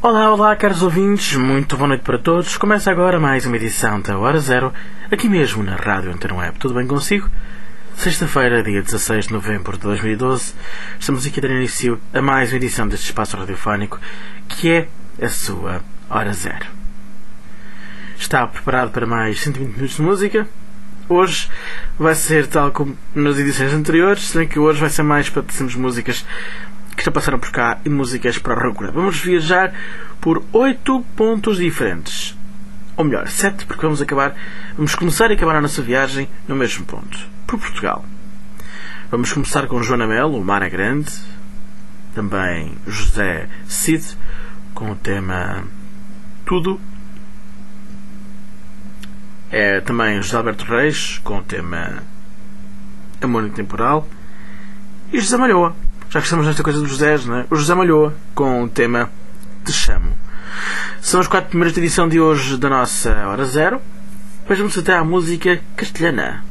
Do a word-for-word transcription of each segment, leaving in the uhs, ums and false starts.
Olá, olá, caros ouvintes, muito boa noite para todos. Começa agora mais uma edição da Hora Zero, aqui mesmo na Rádio Antena Web. Tudo bem consigo? Sexta-feira, dia dezasseis de novembro de dois mil e doze, estamos aqui a dar início a mais uma edição deste espaço radiofónico, que é a sua Hora Zero. Está preparado para mais cento e vinte minutos de música? Hoje vai ser tal como nas edições anteriores, sendo que hoje vai ser mais para termos músicas que já passaram por cá e músicas para a procura. Vamos viajar por oito pontos diferentes. Ou melhor, sete, porque vamos acabar, vamos começar e acabar a nossa viagem no mesmo ponto, por Portugal. Vamos começar com Joana Melo, O Mar é Grande. Também José Cid, com o tema Tudo. É também José Alberto Reis, com o tema Amor Intemporal. E José Malhoa, já que estamos nesta coisa dos Josés, não é? O José Malhoa, com o tema Te Chamo. São as quatro primeiras da edição de hoje da nossa Hora Zero. Depois vamos até à música castelhana.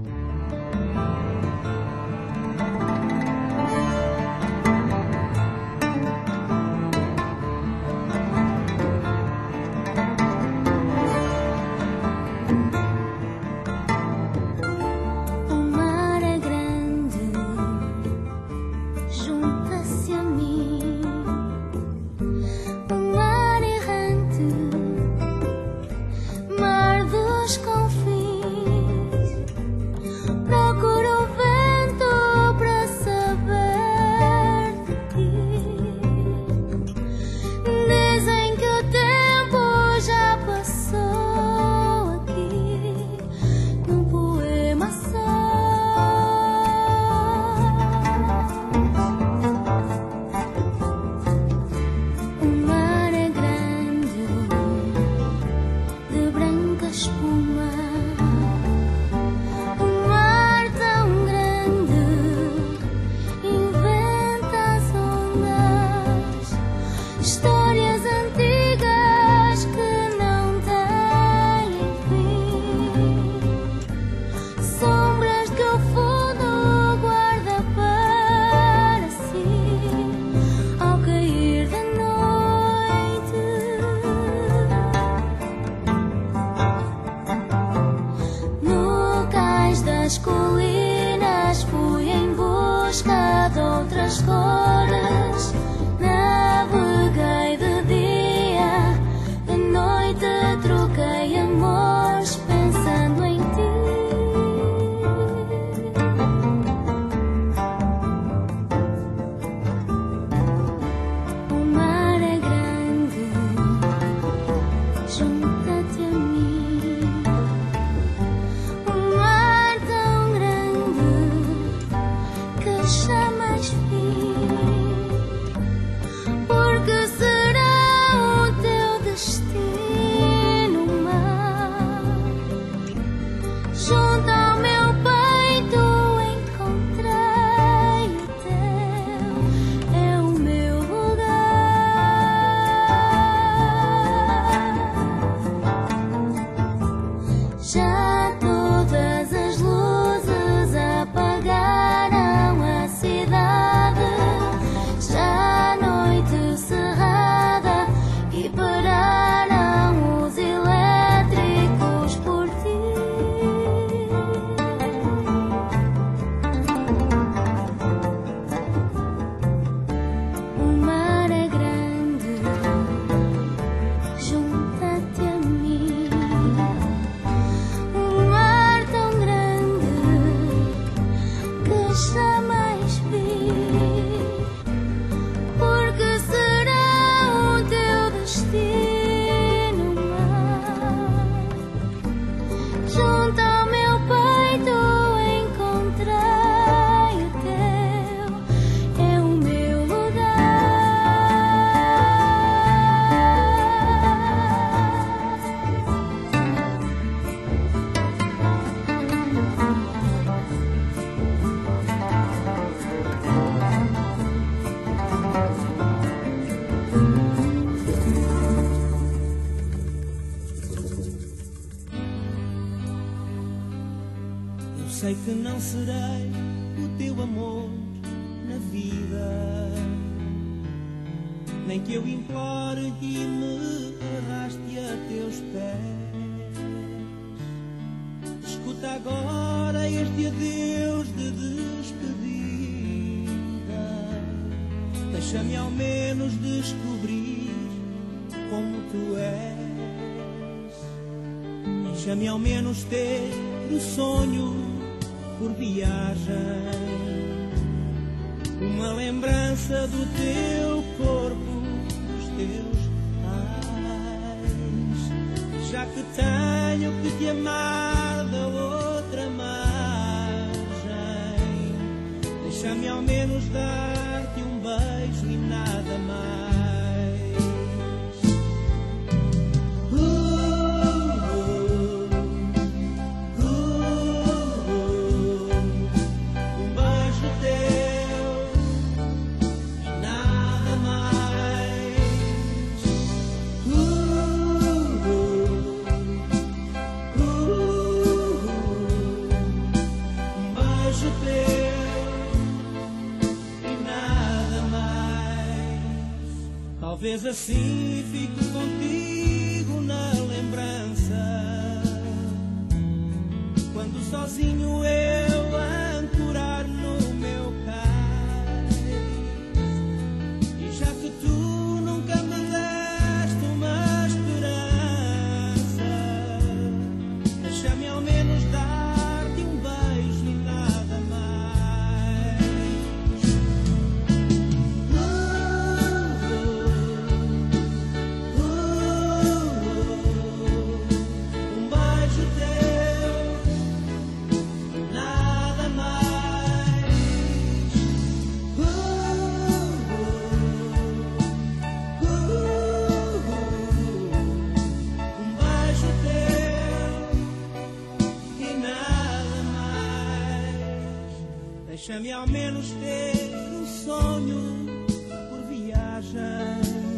sei que não serei o teu amor na vida, nem que eu implore e me arraste a teus pés. Escuta agora este adeus de despedida, deixa-me ao menos descobrir como tu és. Deixa-me ao menos ter o sonho por viagem, uma lembrança do teu corpo, dos teus pais. Já que tenho que te amar da outra margem, deixa-me ao menos dar-te um beijo e nada mais. Talvez assim fico contigo na lembrança, quando sozinho eu ancorar no meu cais. E já que tu nunca me deste uma esperança, deixa-me ao menos dar-te um beijo e nada mais. Deixa-me ao menos ter um sonho por viagem,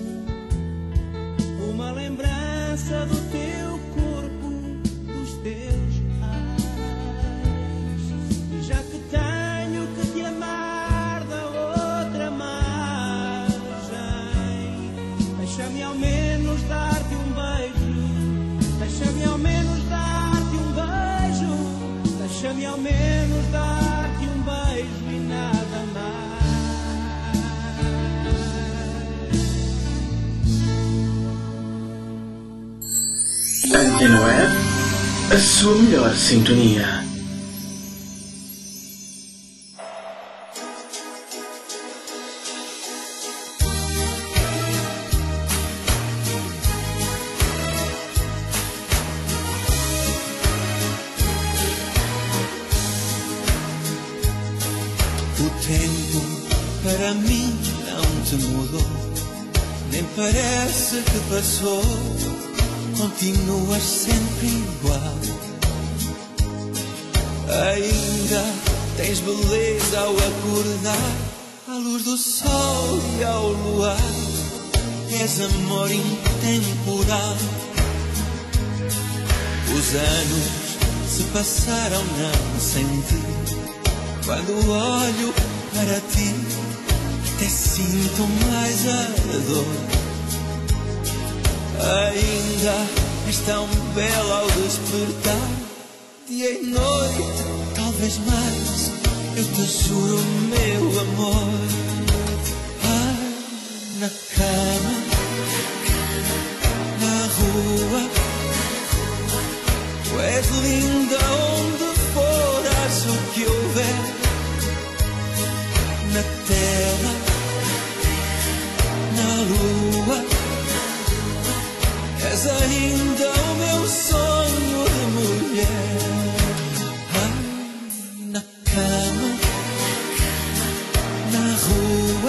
uma lembrança do teu corpo, dos teus pais. E já que tenho que te amar da outra margem, deixa-me ao menos dar-te um beijo, deixa-me ao menos dar-te um beijo, deixa-me ao menos dar-te um beijo e nada mais. Antena Web, a sua melhor sintonia. Para mim não te mudou, nem parece que passou, continuas sempre igual. Ainda tens beleza ao acordar, à luz do sol e ao luar, és amor intemporal. Os anos se passaram não senti, quando olho para ti até sinto mais a dor. Ainda és tão bela ao despertar, dia e noite, talvez mais, eu te juro meu amor. Ah, na cama, na rua, tu és linda onde for, acho que houver. Na terra, na lua, és ainda o meu sonho de mulher. Ah, na cama, na rua,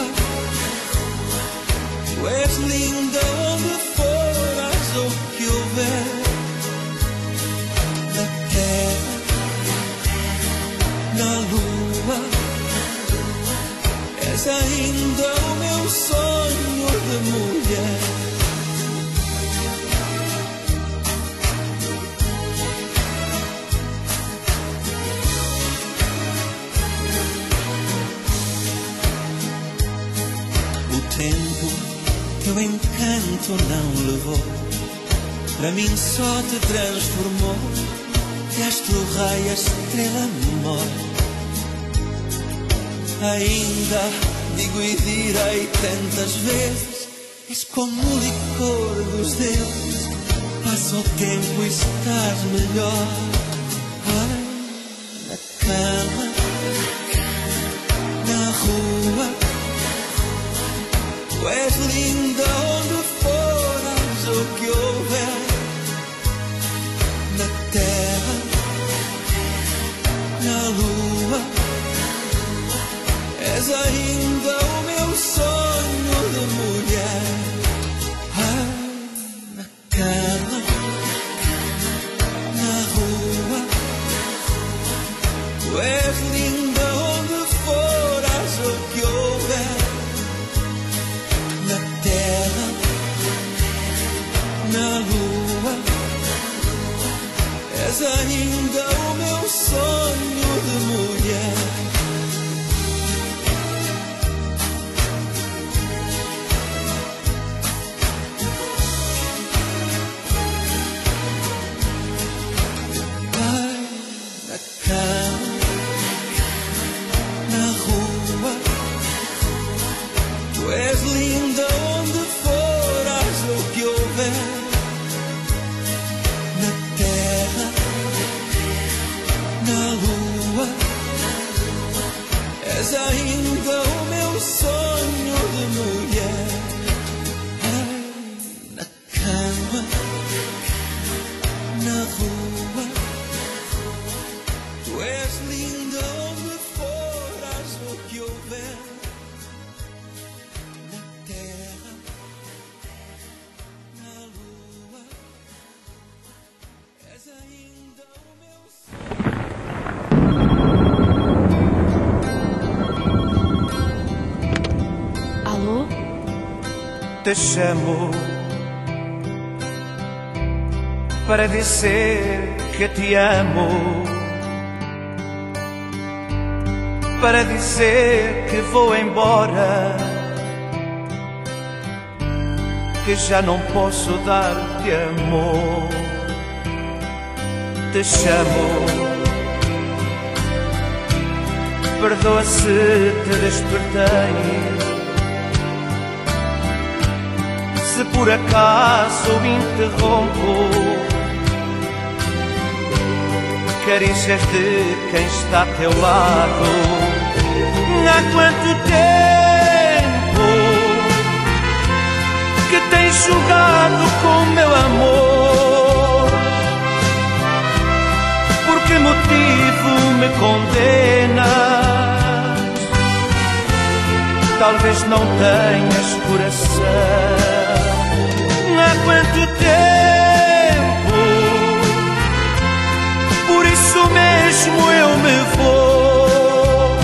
tu és linda onde for, haja o que houver. Na terra, na lua, és ainda o meu sonho de mulher. vento não levou, para mim só te transformou, e astro, raio, estrela, memória. Ainda digo e direi tantas vezes, és como o licor dos deuses, passa o tempo e estás melhor. Ai, na cama, na rua, tu és linda onde foras, o que houver. Na terra, na lua, és ainda o meu sonho de mulher. Ai, na cama, na rua, tu és linda onde foras, o que houver. Na terra, na lua, és ainda o meu sonho de mulher. És ainda o meu sonho de mulher. Ai, na cama, na rua, tu és linda onde foras, o que houver. Na terra, na lua, és ainda o meu sonho. Te chamo para dizer que te amo, para dizer que vou embora, que já não posso dar-te amor. Te chamo, perdoa se te despertei, se por acaso me interrompo, carícias de quem está a teu lado. Há quanto tempo que tens jogado com o meu amor? Por que motivo me condenas? Talvez não tenhas coração. Há quanto tempo, por isso mesmo eu me vou.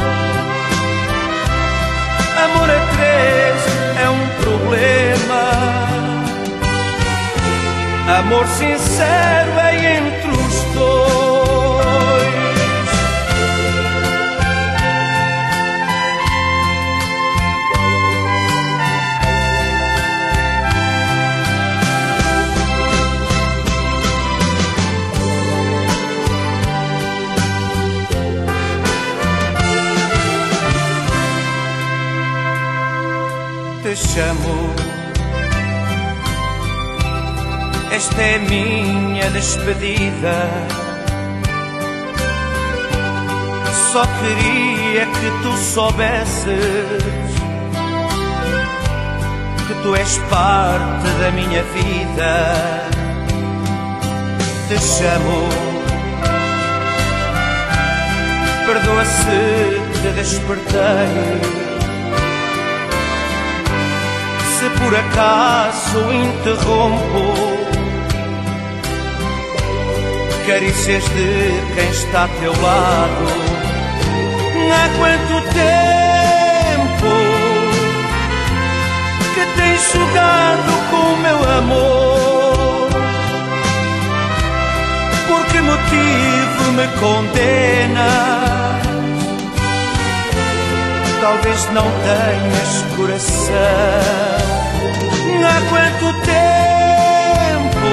Amor a três é um problema, amor sincero é entre os dois. Te chamo, esta é minha despedida. Só queria que tu soubesses que tu és parte da minha vida. Te chamo, perdoa se te despertei, se por acaso interrompo, carícias de quem está a teu lado. Há quanto tempo que tens jogado com o meu amor? Por que motivo me condenas? Talvez não tenhas coração. há quanto tempo,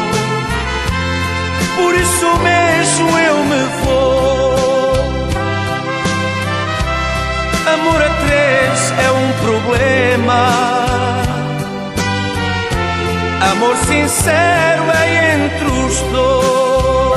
por isso mesmo eu me vou. Amor a três é um problema, amor sincero é entre os dois.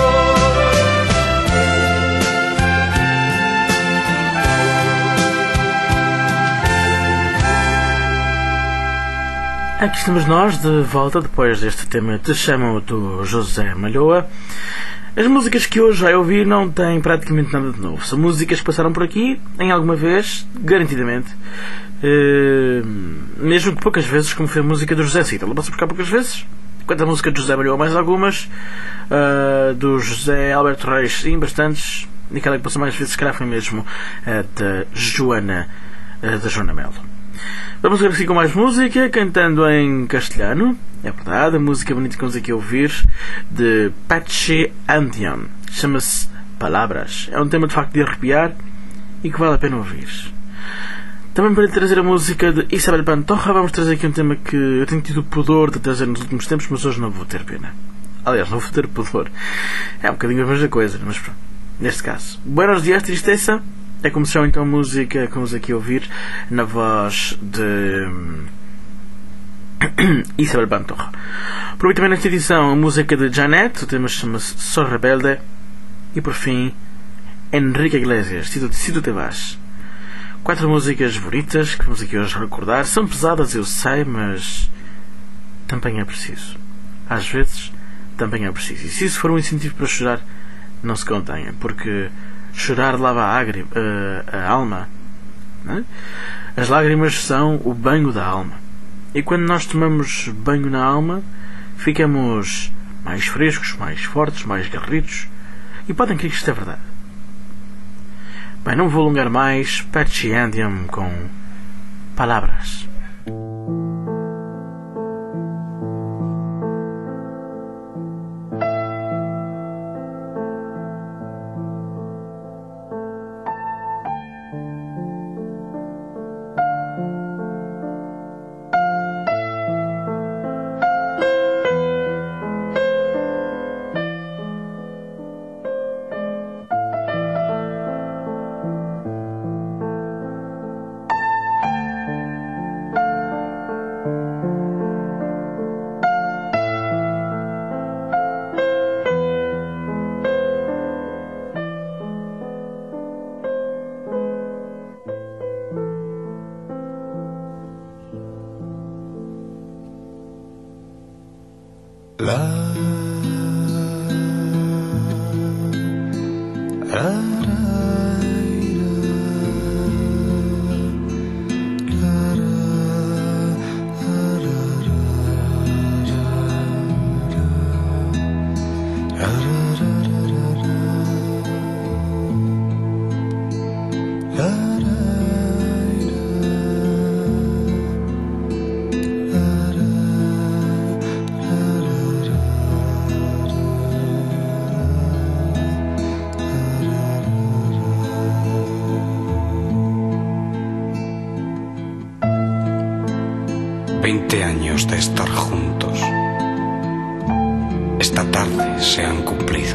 Aqui estamos nós de volta depois deste tema Te Chamam do José Malhoa. As músicas que hoje vai ouvir não têm praticamente nada de novo. São músicas que passaram por aqui em alguma vez, garantidamente. Uh, mesmo que poucas vezes, como foi a música do José Cid. Ela passou por cá poucas vezes. Enquanto a música do José Malhoa mais algumas. Uh, do José Alberto Reis, sim, bastantes. E aquela que passou mais vezes, se calhar, foi mesmo a da Joana, a da Joana Melo. Vamos ver aqui com mais música, cantando em castelhano. É verdade, a música bonita que vamos aqui ouvir, de Patxi Andion. Chama-se Palavras. É um tema de facto de arrepiar e que vale a pena ouvir. Também para trazer a música de Isabel Pantoja, vamos trazer aqui um tema que eu tenho tido o pudor de trazer nos últimos tempos, mas hoje não vou ter pena. Aliás, não vou ter pudor. É um bocadinho a mesma coisa, mas pronto. Neste caso, Buenos Dias, Tristeza. É como se chama então a música que vamos aqui ouvir na voz de Isabel Pantoja. Aproveito também nesta edição a música de Janet, o tema chama-se Sou Rebelde. E por fim, Enrique Iglesias, Se Tu Te Vas. Quatro músicas bonitas que vamos aqui hoje recordar. São pesadas, eu sei, mas também é preciso. Às vezes, também é preciso. E se isso for um incentivo para chorar, não se contenha, porque chorar lava a, ágrima, a, a alma, não é? As lágrimas são o banho da alma. E quando nós tomamos banho na alma, ficamos mais frescos, mais fortes, mais garridos. E podem crer que isto é verdade. Bem, não vou alongar mais. Patxi Andion com Palavras. Veinte años de estar juntos. Esta tarde se han cumplido.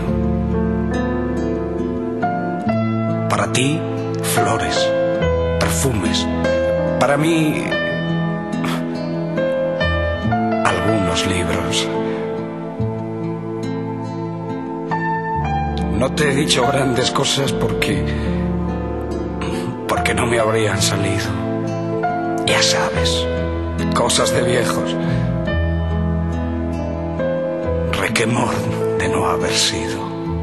Para ti, flores, perfumes. Para mí, algunos libros. No te he dicho grandes cosas porque... porque no me habrían salido. Ya sabes, cosas de viejos. Requemor de no haber sido.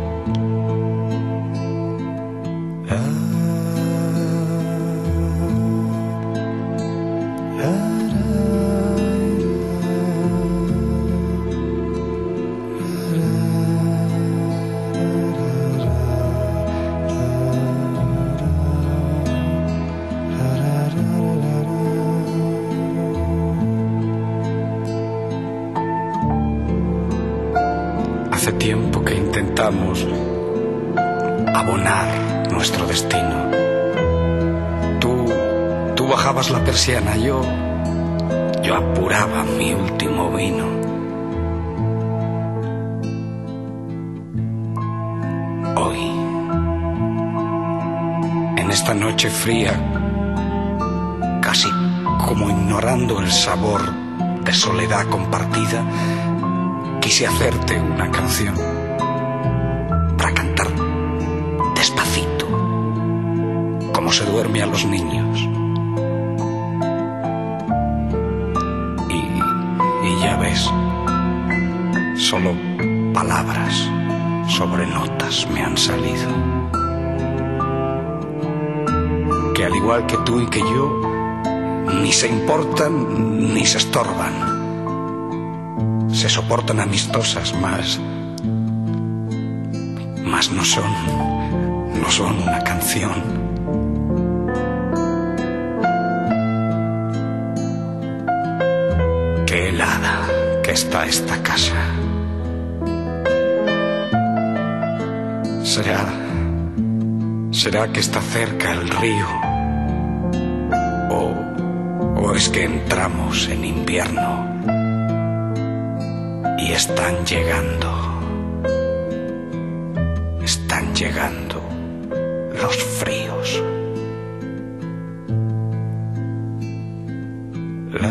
Hace tiempo que intentamos abonar nuestro destino. Tú, tú bajabas la persiana, yo, yo apuraba mi último vino. Hoy, en esta noche fría, casi como ignorando el sabor de soledad compartida, quise hacerte una canción para cantar despacito, como se duerme a los niños. Y, y ya ves, solo palabras sobre notas me han salido, que al igual que tú y que yo, ni se importan ni se estorban. Se soportan amistosas, más, más no son, no son una canción. Qué helada que está esta casa. Será, será que está cerca el río, o, o es que entramos en invierno. Y están llegando, están llegando los fríos. La,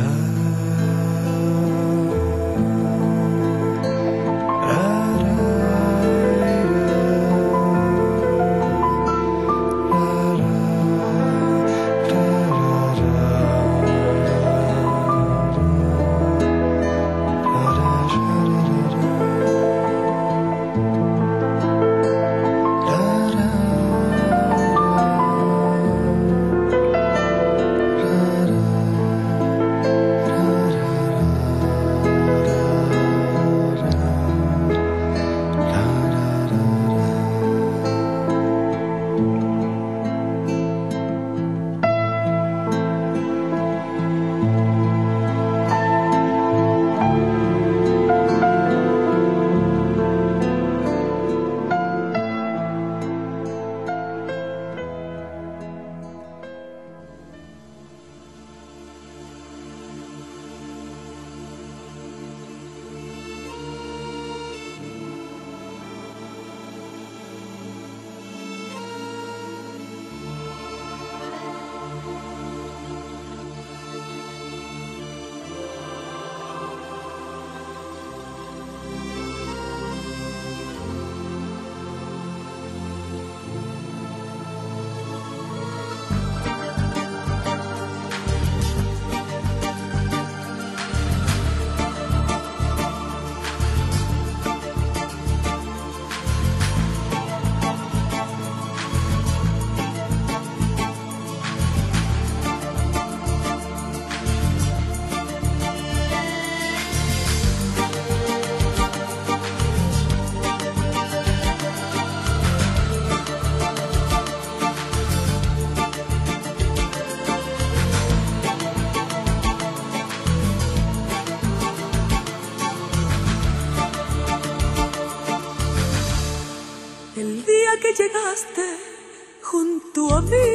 llegaste junto a mí,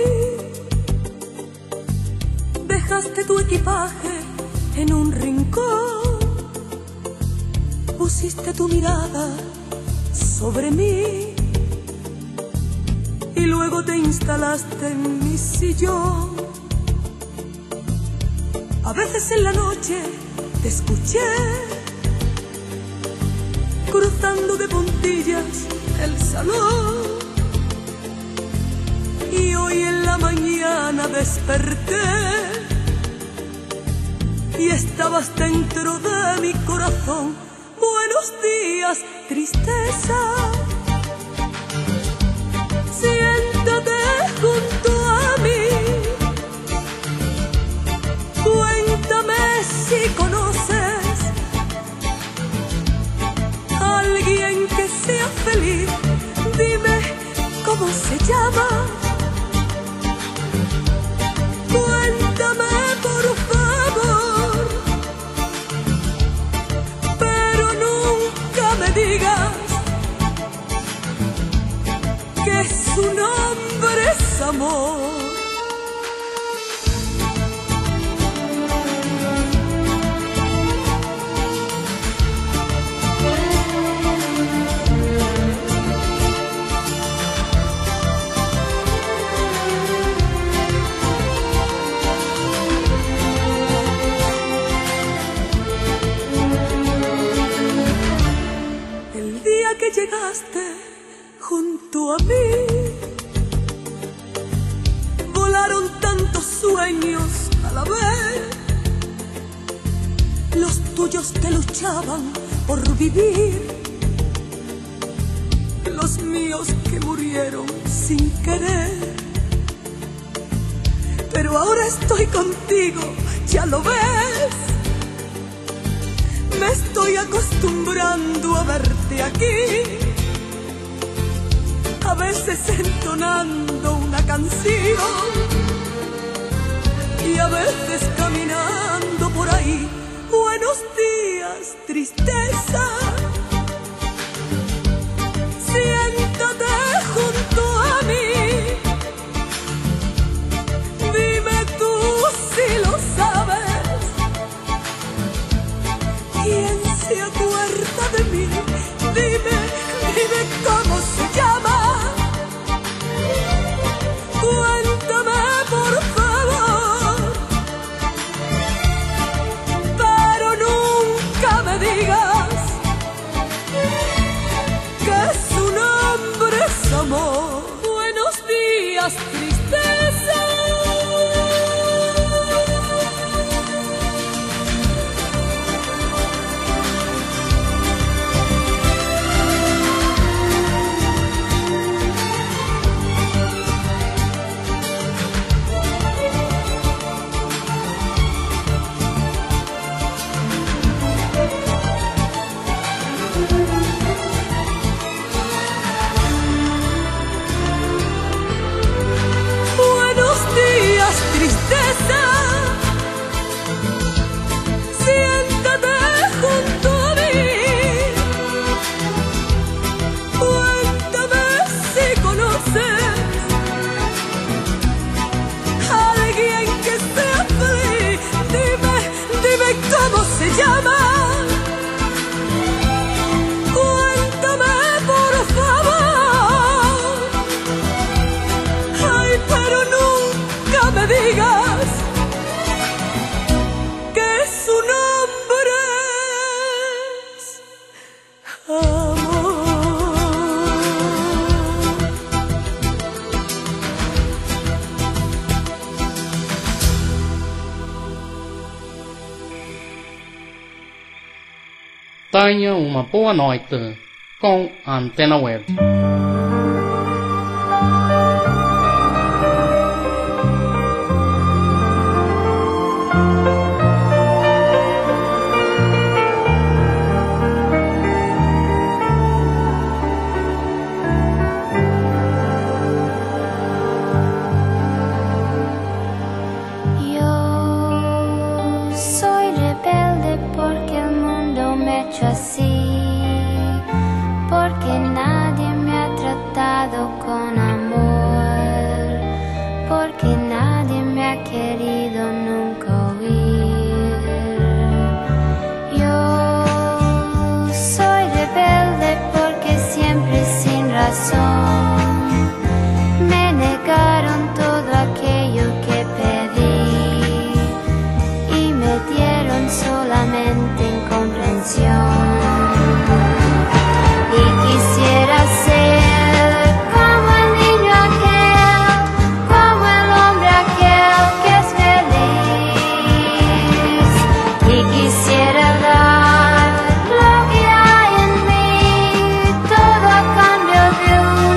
dejaste tu equipaje en un rincón, pusiste tu mirada sobre mí y luego te instalaste en mi sillón. A veces en la noche te escuché cruzando de puntillas el salón, y hoy en la mañana desperté y estabas dentro de mi corazón. Buenos días, tristeza, siéntate junto a mí, cuéntame si conoces a alguien que sea feliz, dime cómo se llama, cuéntame por favor, pero nunca me digas que su nombre es amor. que llegaste junto a mí, volaron tantos sueños a la vez, los tuyos que luchaban por vivir, los míos que murieron sin querer. Pero ahora estoy contigo, ya lo ves. Me estoy acostumbrando a verte aquí, a veces entonando una canción y a veces caminando por ahí. Buenos días, tristeza. Siéntate junto a mí. Dime tú si lo sabes. ¿Quién se acuerda de mí? Dime, dime cómo se llama. Cuéntame por favor. Pero nunca me digas que su nombre es amor. Buenos días, tristeza. Tristeza, siéntate junto a mí. Cuéntame si conoces a alguien que sea feliz. Dime, dime cómo se llama. Cuéntame por favor. Ay, pero nunca me digas que su nombre es amor. Tenha uma boa noite com a Antena Web. Así, porque nadie me ha tratado con amor, porque nadie me ha querido nunca oír. Yo soy rebelde porque siempre sin razón me negaron todo aquello que pedí y me dieron solamente incomprensión. Quisiera ser como el niño aquel, como el hombre aquel que es feliz. Y quisiera dar lo que hay en mí, todo a cambio de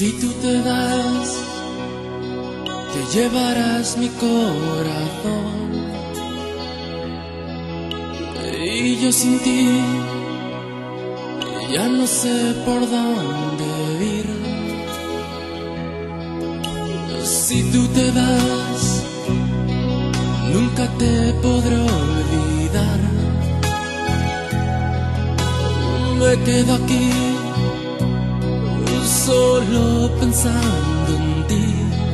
Si tú te vas, te llevarás mi corazón. Y yo sin ti ya no sé por dónde ir. Si tú te vas, nunca te podré olvidar. Me quedo aquí solo pensando en ti.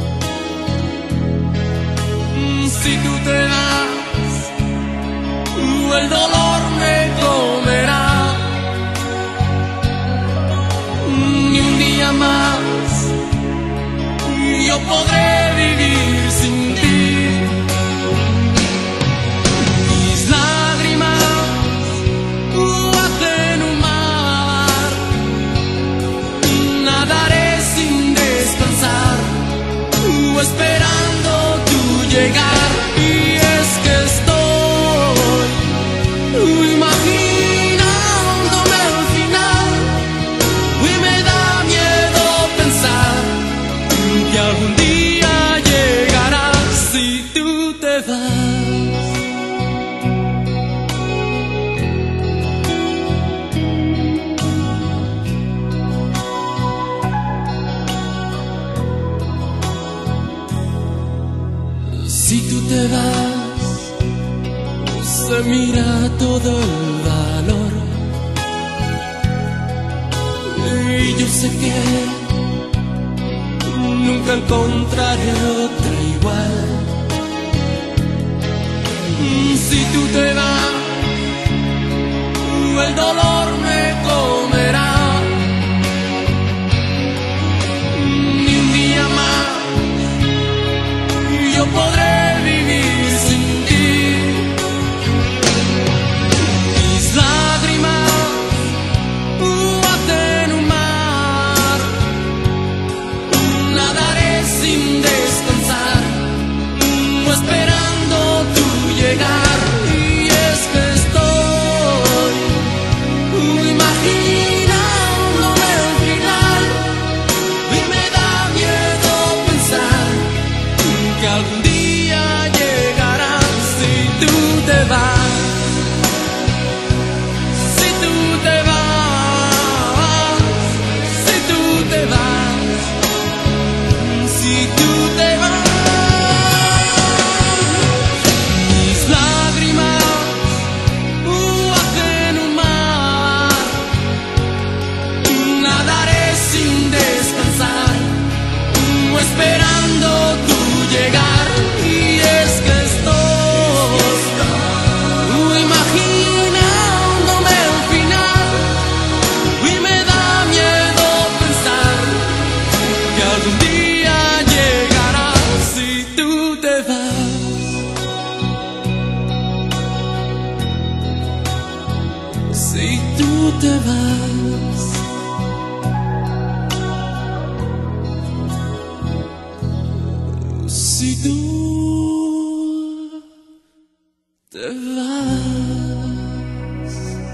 Si tú te vas, el dolor me comerá. Ni un día más yo podré vivir sin ti. Mis lágrimas hacen un mar. Nadaré sin descansar, esperando tu llegar. Y es que estoy imaginándome al final, y me da miedo pensar que algún día llegarás si tú te vas. Si tú te vas, se mira todo el valor. Y yo sé que nunca encontraré otra igual. Si tú te vas, el dolor me comerá. Ni un día más yo podré vivir sin ti. Mis lágrimas hacen un mar. Nadaré sin descansar, esperando tu llegar. Y es que estoy imaginándome al final, y me da miedo pensar que algún día llegarás si tú te vas. Si tú te vas, si tú te vas, si tú te vas. Mis lágrimas hacen un mar. Nadaré sin descansar, esperando tu llegar. Y es que estoy imaginándome al final, y me da miedo pensar que algún día llegarás si tú te vas. Si tú te vas. Si tú te vas.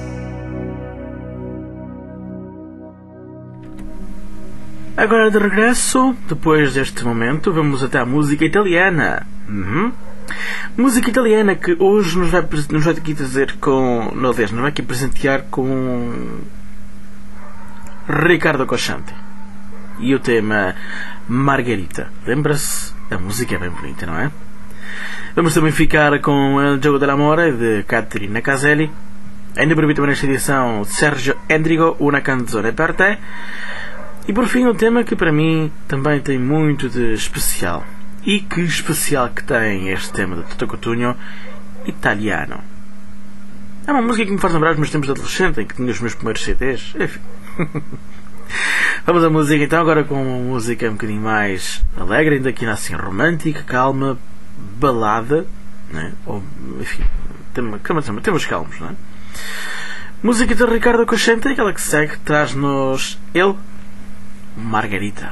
Agora de regresso, depois deste momento, vamos até à música italiana. Uhum. Música italiana que hoje nos vai, nos vai aqui trazer com... Não, aliás, nos vai aqui presentear com Riccardo Cosciante e o tema Margherita. Lembra-se? A música é bem bonita, não é? Vamos também ficar com El Gioco dell'Amore de Caterina Caselli. Ainda por vir também nesta edição Sergio Endrigo, Una canzone per te. E por fim um tema que para mim também tem muito de especial. E que especial que tem este tema de Toto Cutugno, Italiano. É uma música que me faz lembrar os meus tempos de adolescente, em que tinha os meus primeiros C Ds. Enfim. Vamos à música então, agora com uma música um bocadinho mais alegre, ainda aqui assim romântica, calma, balada, né? Ou, enfim, temos, temos calmos, não é? Música de Riccardo Cosciante, aquela que segue, traz-nos ele, Margherita.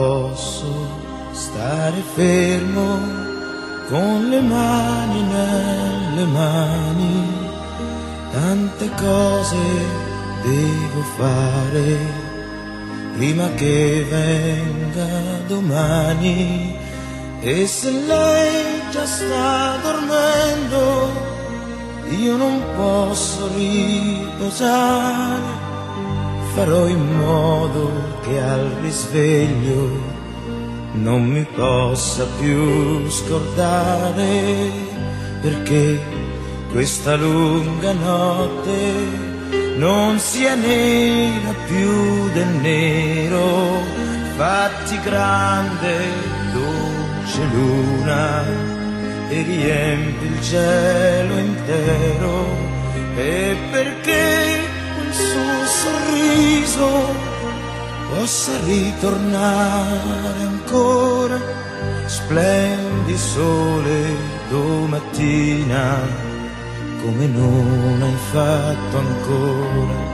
posso stare fermo con le mani nelle mani, tante cose devo fare prima che venga domani. E se lei già sta dormendo, io non posso riposare, farò in modo che al risveglio non mi possa più scordare, perché questa lunga notte non sia nera più del nero. Fatti grande dolce luna e riempi il cielo intero, e perché quel suo sorriso possa ritornare ancora, splendi sole domattina come non hai fatto ancora.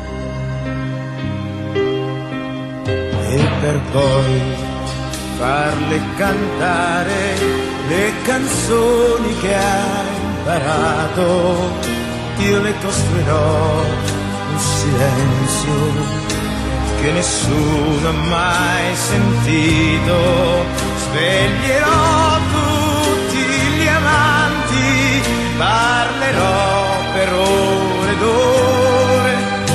E per poi farle cantare le canzoni che hai imparato, io le costruirò un silenzio che nessuno ha mai sentito. Sveglierò tutti gli amanti, parlerò per ore ed ore,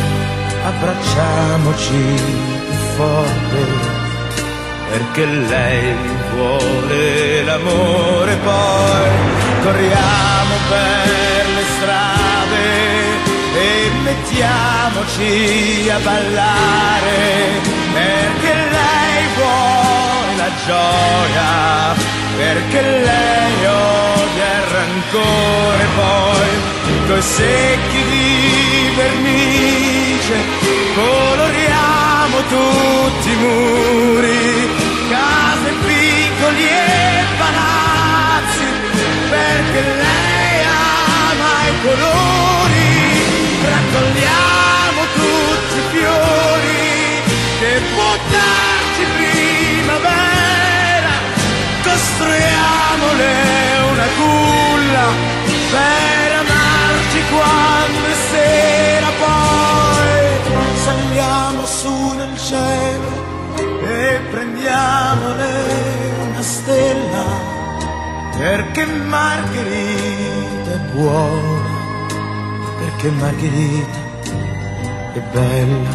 abbracciamoci forte, perché lei vuole l'amore. Poi corriamo per le strade e mettiamoci a ballare, perché lei vuole la gioia, perché lei odia il rancore. Poi coi secchi di vernice coloriamo tutti i muri, case, piccoli e palazzi, perché lei ama i colori. Raccogliamo tutti i fiori che può darci primavera, costruiamole una culla per amarci quando è sera. Poi saliamo su nel cielo e prendiamole una stella, perché Margherita è buona, perché Margherita è bella,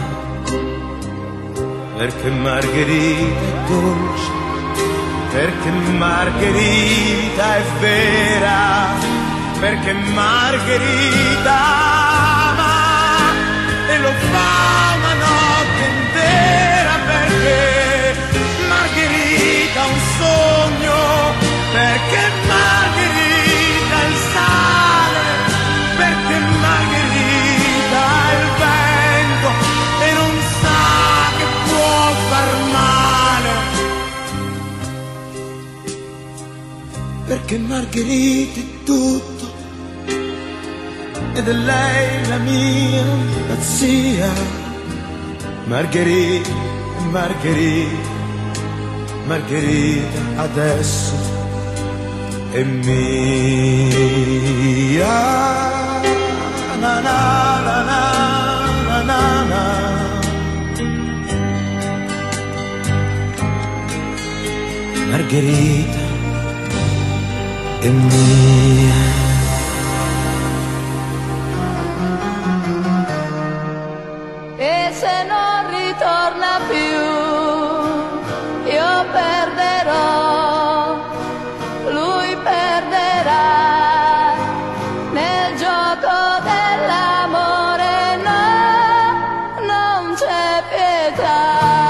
perché Margherita è dolce, perché Margherita è vera, perché Margherita ama e lo fa una notte intera, perché Margherita ha un sogno, perché Margherita è il sale, perché Margherita è il vento e non sa che può far male, perché Margherita è tutto ed è lei la mia pazzia. Margherita, Margherita, Margherita adesso è mia. Na na na na na na na. Margherita è mia. E se non ritorna più, io perderò, lui perderà, nel gioco dell'amore no, non c'è pietà.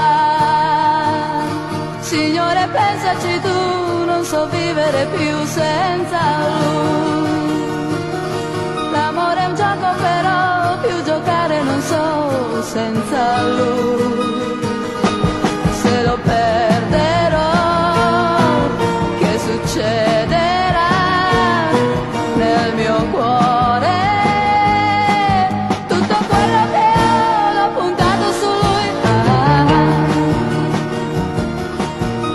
Signore, pensaci tu, non so vivere più senza lui. L'amore è un gioco, però più giocare non so senza lui. Se lo perderò, che succederà nel mio cuore? Tutto quello che ho l'ho puntato su lui. Ah,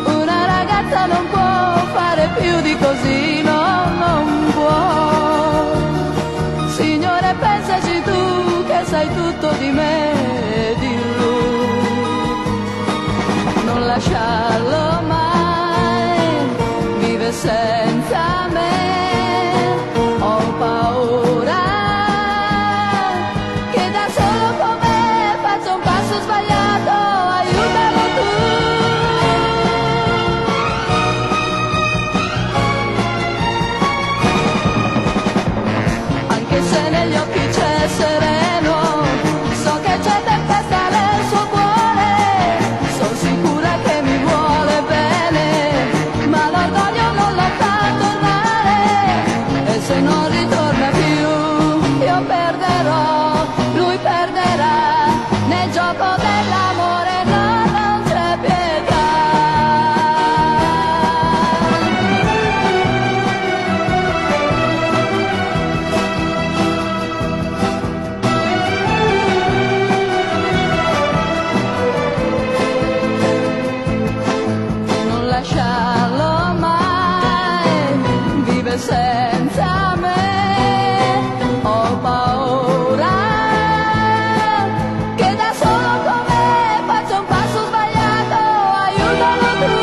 sofferenza non può fare più di così, no, non può. Signore, pensaci tu che sai tutto di me e di lui. Non lasciarlo mai, vive senza me, ho paura che da solo con me faccia un passo sbagliato, aiutalo tu. Anche se negli occhi c'è sereno, so che c'è tempesta nel suo cuore, sono sicura che mi vuole bene, ma l'orgoglio non lo fa tornare, e se non ritorna più io perderò, lui perderà, nel gioco dell'amore no, non c'è pietà. Non lasciarlo mai, vive senza me, ho paura che da solo con me faccia un passo sbagliato, aiutalo tu.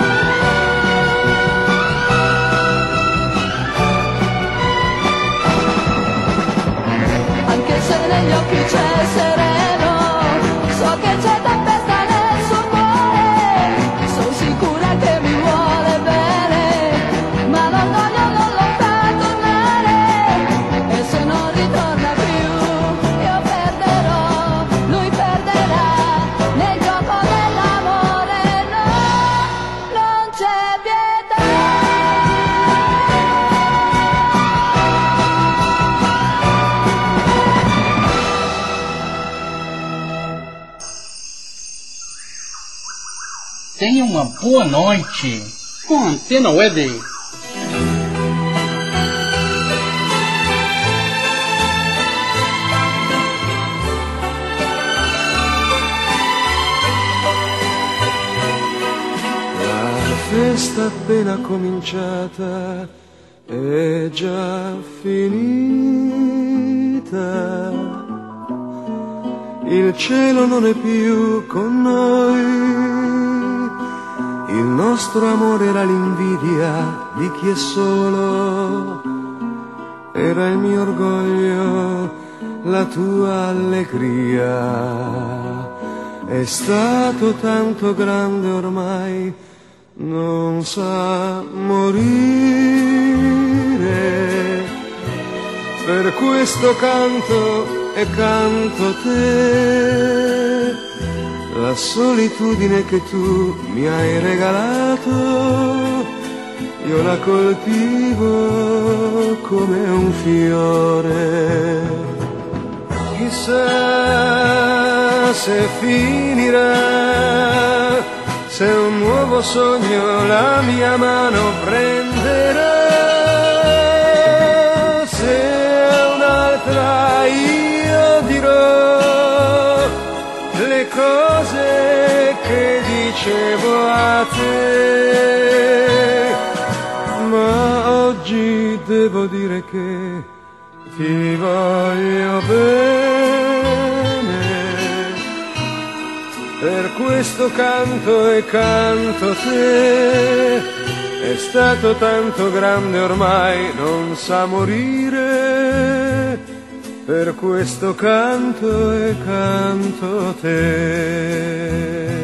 Anche se negli occhi c'è sereno, so che c'è tempesta nel suo cuore, sono sicura che mi vuole bene, ma l'orgoglio non lo fa tornare, e se non ritorna più io perderò, lui perderà, nel gioco dell'amore no, non c'è pietà. Tenha uma boa noite com a Antena Web. La festa appena cominciata è già finita. Il cielo non è più con noi. Il nostro amore era l'invidia di chi è solo. Era il mio orgoglio, la tua allegria. È stato tanto grande ormai, non sa morire. Per questo canto e canto te, la solitudine che tu mi hai regalato, io la coltivo come un fiore. Chissà se finirà, se un nuovo sogno la mia mano prenderà, se un'altra io dirò le cose che dicevo a te, ma oggi devo dire che ti voglio bene. Per questo canto e canto te, è stato tanto grande ormai, non sa morire. Per questo canto e canto te.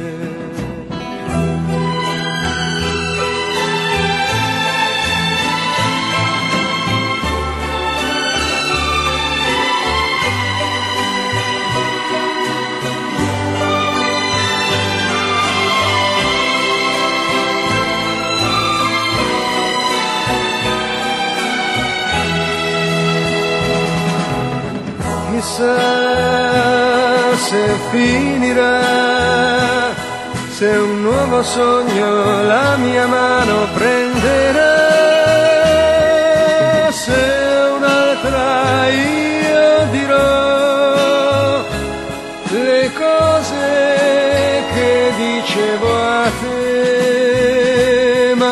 Chissà se finirà, se un nuovo sogno la mia mano prenderà, se un'altra io dirò le cose che dicevo a te,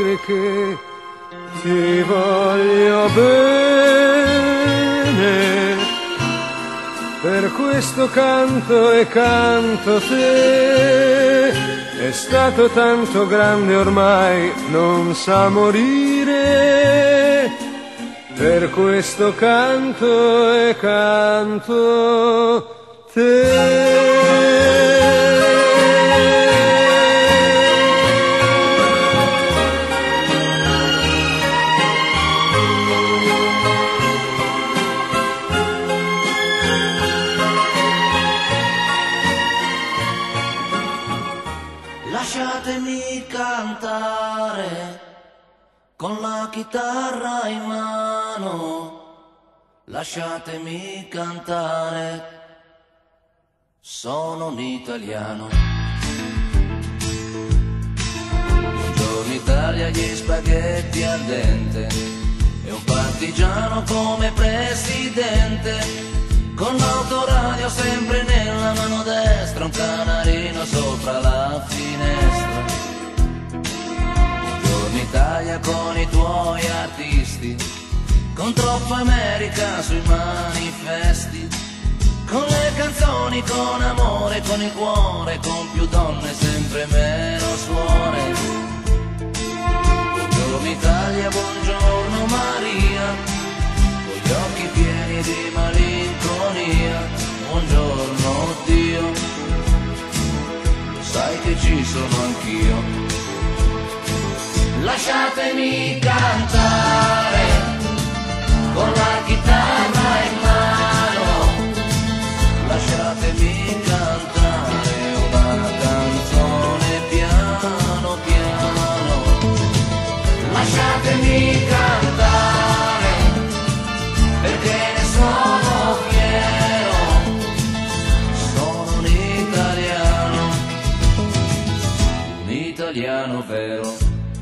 che ti voglio bene, per questo canto e canto te, è stato tanto grande ormai non sa morire, per questo canto e canto te. Lasciatemi cantare con la chitarra in mano, lasciatemi cantare, sono un italiano. Buongiorno Italia, gli spaghetti al dente, e un partigiano come presidente, con l'autoradio sempre nella mano destra, un canarino sopra la finestra. Buongiorno Italia con i tuoi artisti, con troppa America sui manifesti, con le canzoni, con amore, con il cuore, con più donne, sempre meno suore. Buongiorno Italia, buongiorno Maria, con gli occhi pieni di malinconia, buongiorno Dio, sai che ci sono anch'io. Lasciatemi cantare con la chitarra in mano, lasciatemi cantare una canzone piano piano, lasciatemi cantare perché ne sono fiero, sono un italiano, un italiano vero.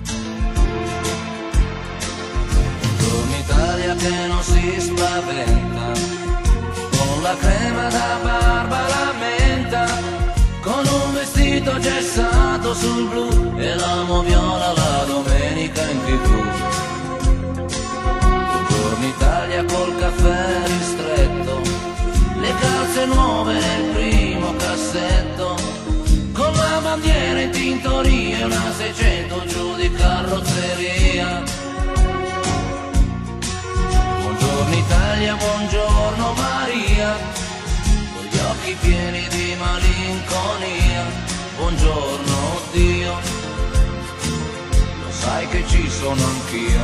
Un'Italia che non si spaventa, con la crema da barba la menta, con un vestito gessato sul blu e l'amo viola la domenica in tv. Buongiorno Italia col caffè ristretto, le calze nuove nel primo cassetto, con la bandiera in tintoria e una seicento giù di carrozzeria. Buongiorno Italia, buongiorno Maria, con gli occhi pieni di malinconia, buongiorno Dio, lo sai che ci sono anch'io.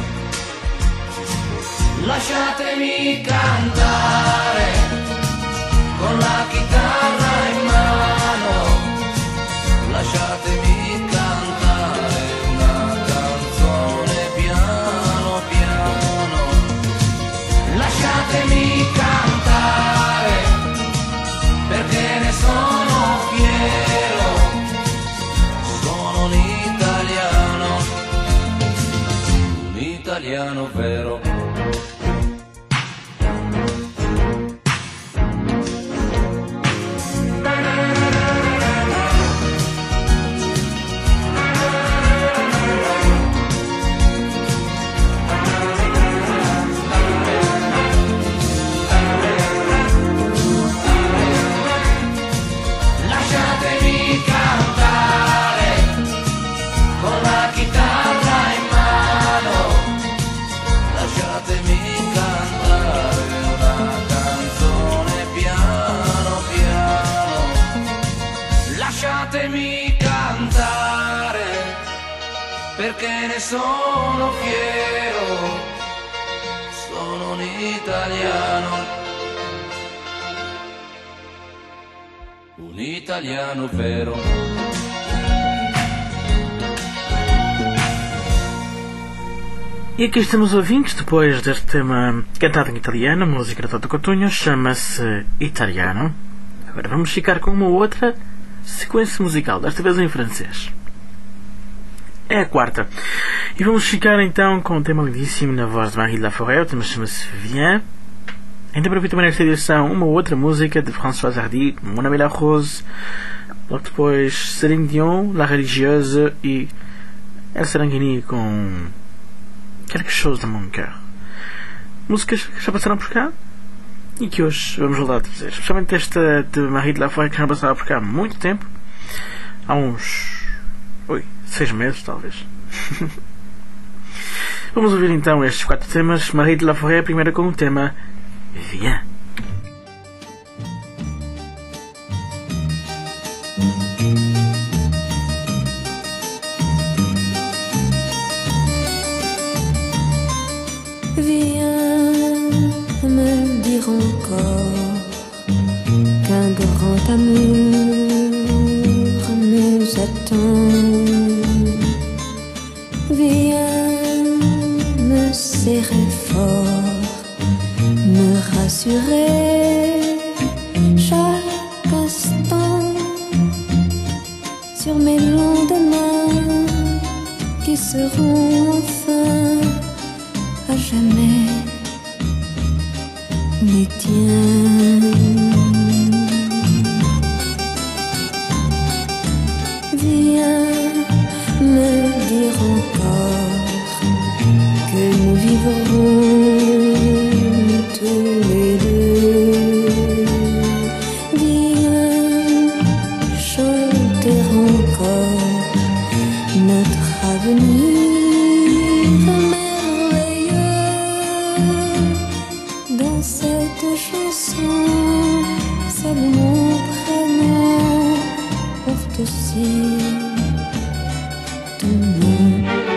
Lasciatemi cantare con la chitarra in mano, lasciatemi cantare una canzone piano piano, lasciatemi cantare perché ne sono fiero, sono un italiano, un italiano vero. Lasciatemi cantare perché ne sono fiero, sono un italiano, un italiano vero. E aqui estamos ouvintes, depois deste tema cantado em italiano, música de Toto Cotugno, chama-se Italiano. Agora vamos ficar com uma outra sequência musical, desta vez em francês. É a quarta. E vamos ficar então com um tema lindíssimo na voz de Marie Laforêt, o tema chama-se Viens. Ainda para ouvir também nesta edição uma outra música de Françoise Hardy, Mon Ami La Rose. Logo depois Céline Dion, La Religieuse e Elsa Ranghini com Quelque chose de mon cœur. Músicas que já passaram por cá e que hoje vamos voltar a trazer. Especialmente esta de Marie de la Forêt, que já passava por cá há muito tempo. Há uns... Ui, seis meses talvez. Vamos ouvir então estes quatro temas. Marie de la Forêt, primeiro com o tema Viens. Me dire encore qu'un grand amour nous attend. Viens me serrer fort, me rassurer chaque instant sur mes lendemains qui seront enfin à jamais les tiens. Viens me dire encore que nous vivrons tous les deux. Viens chanter encore notre avenir merveilleux. Dans cette chanson, seul mon prénom porte aussi ton nom.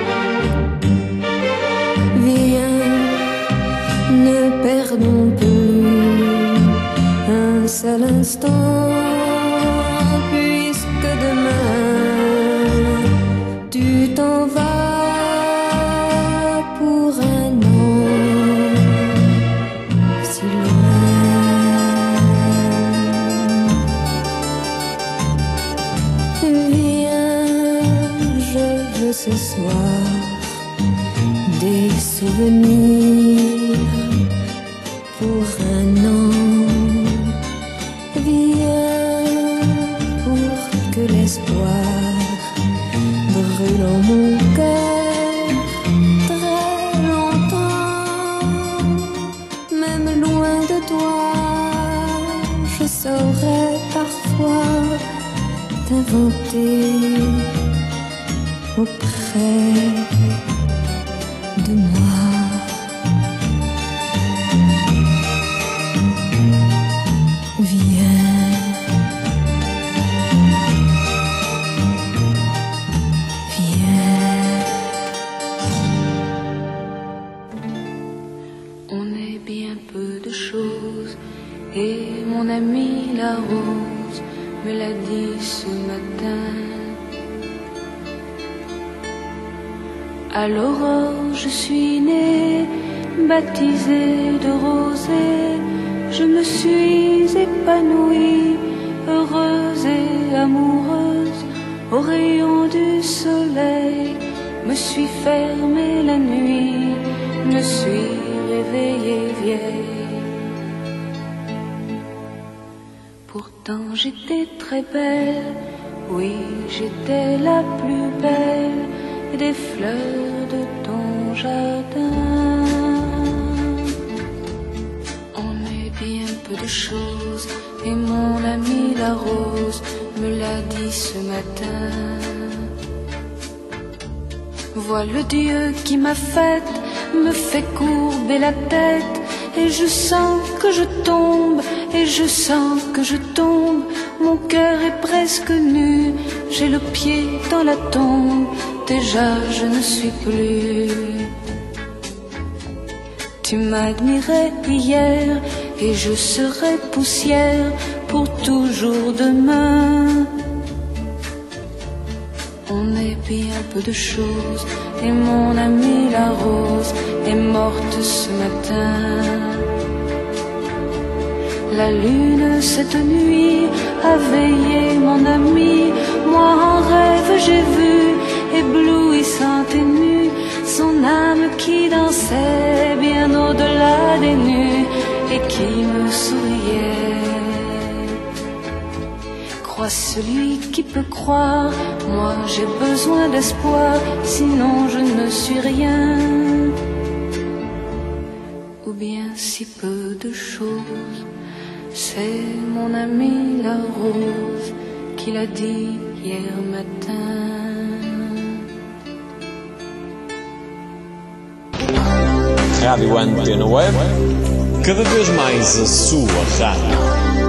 Viens, ne perdons plus un seul instant, puisque demain tu t'en vas pour un an. Ce soir, des souvenirs pour un an. Viens pour que l'espoir brûle en mon cœur très longtemps. Même loin de toi, je saurais parfois t'inventer auprès de moi. Viens, viens. On est bien peu de choses et mon amie la rose me l'a dit ce matin. À l'aurore, je suis née, baptisée de rosée. Je me suis épanouie, heureuse et amoureuse. Au rayon du soleil, me suis fermée la nuit, me suis réveillée vieille. Pourtant j'étais très belle, oui, j'étais la plus belle des fleurs de ton jardin. On est bien peu de choses et mon amie la rose me l'a dit ce matin. Vois le Dieu qui m'a faite, me fait courber la tête, et je sens que je tombe, et je sens que je tombe. Mon cœur est presque nu, j'ai le pied dans la tombe. Déjà je ne suis plus. Tu m'admirais hier et je serai poussière pour toujours demain. On est bien peu de choses et mon amie la rose est morte ce matin. La lune cette nuit a veillé mon ami. Moi en rêve j'ai vu, éblouissante et nue, son âme qui dansait bien au-delà des nues et qui me souriait. Toi celui qui peut croire, moi j'ai besoin d'espoir, sinon je ne suis rien. Ou bien si peu de choses, c'est mon ami la rose qui l'a dit hier matin. Rádio Antena Web, cada vez mais a sua rádio.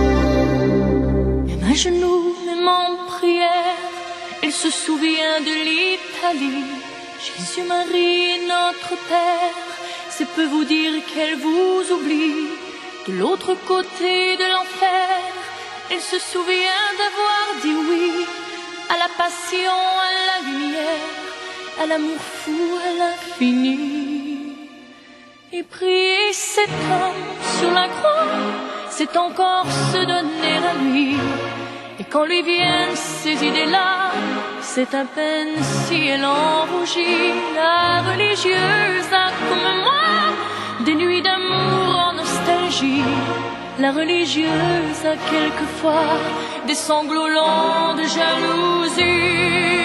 Un genou, même en prière, il se souvient de l'Italie. Jésus, Marie et notre Père, c'est peu vous dire qu'elle vous oublie. De l'autre côté de l'enfer, il se souvient d'avoir dit oui à la passion, à la lumière, à l'amour fou, à l'infini. Et prier cet homme sur la croix, c'est encore se donner à lui. Et quand lui viennent ces idées-là, c'est à peine si elle en rougit. La religieuse a comme moi des nuits d'amour en nostalgie. La religieuse a quelquefois des sanglots lents de jalousie.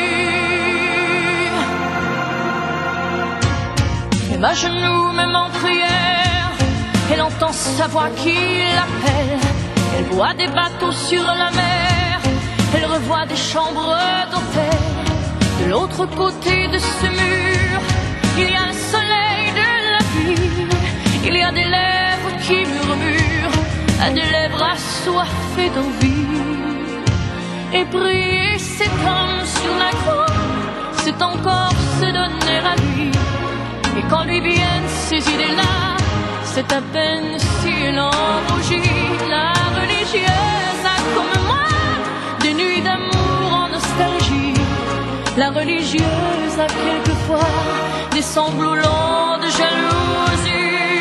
Même à genoux, même en prière, elle entend sa voix qui l'appelle. Elle voit des bateaux sur la mer, elle revoit des chambres d'hôtel. De l'autre côté de ce mur, il y a le soleil de la vie. Il y a des lèvres qui murmurent, à des lèvres assoiffées d'envie. Et prier cet homme sur la croix, c'est encore se donner à lui. Et quand lui viennent ces idées-là, c'est à peine si elle en rougit. La religieuse a comme moi des nuits d'amour en nostalgie. La religieuse a quelquefois des sanglots lents de jalousie.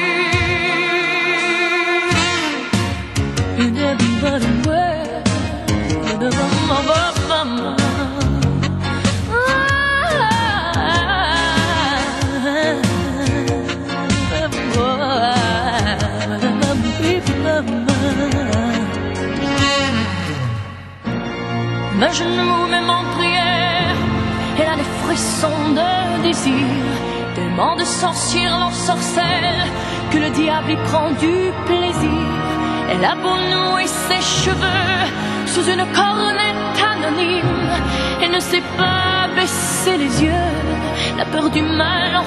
À genoux, même en prière, elle a des frissons de désir. Tellement de sorcières l'ensorcellent que le diable y prend du plaisir. Elle a beau nouer ses cheveux sous une cornette anonyme, elle ne sait pas baisser les yeux, la peur du mal en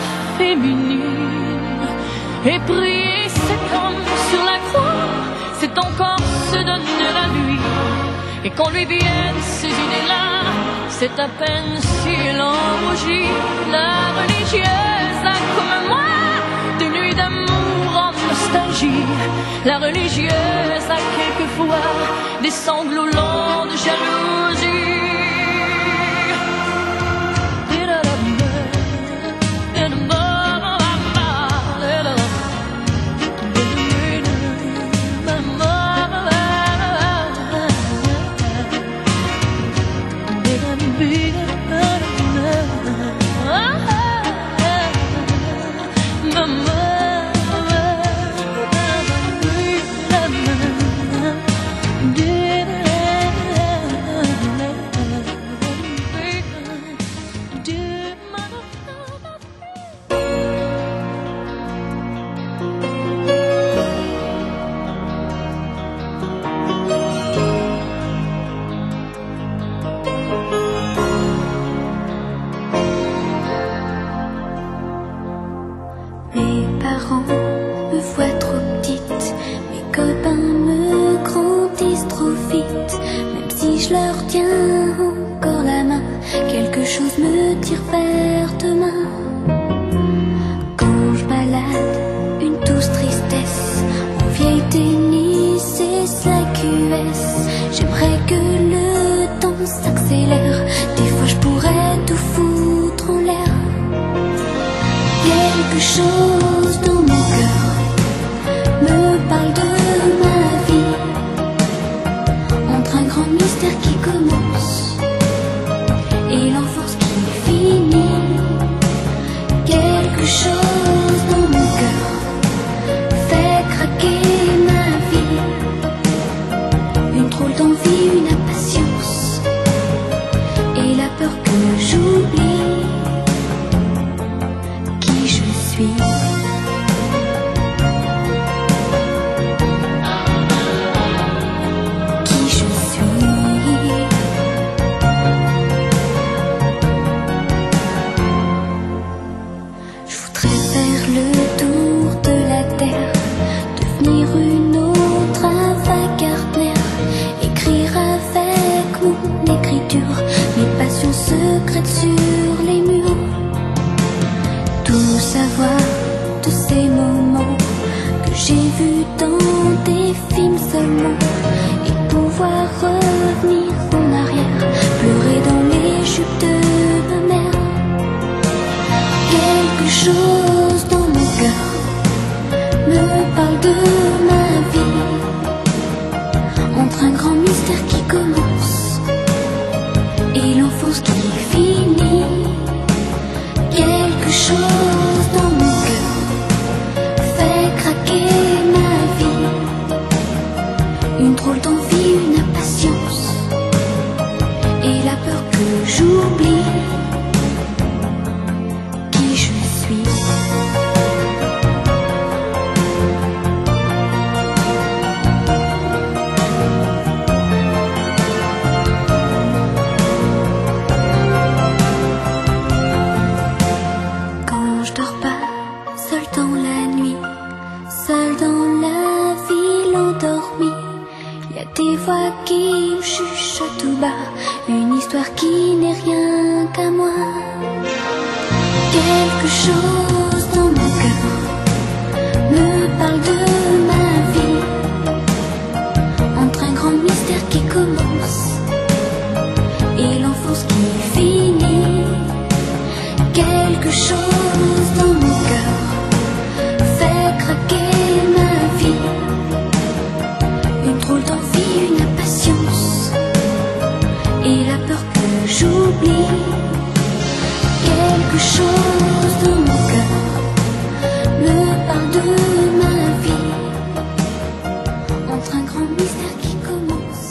féminine. Et prier cet homme sur la croix, c'est encore se donner à lui. Et quand lui viennent ces idées-là, c'est à peine si elle en rougit. La religieuse a comme moi des nuits d'amour en nostalgie. La religieuse a quelquefois des sanglots lents de jalousie. Une drôle d'envie, une impatience. moins qu'à moi. Quelque chose dans mon cœur me parle de ma vie, entre un grand mystère qui commence et l'enfance qui finit. Quelque chose dans mon cœur fait craquer ma vie, une drôle d'envie, une impatience et la peur que j'oublie. Quelque chose dans mon cœur me parle de ma vie, entre un grand mystère qui commence.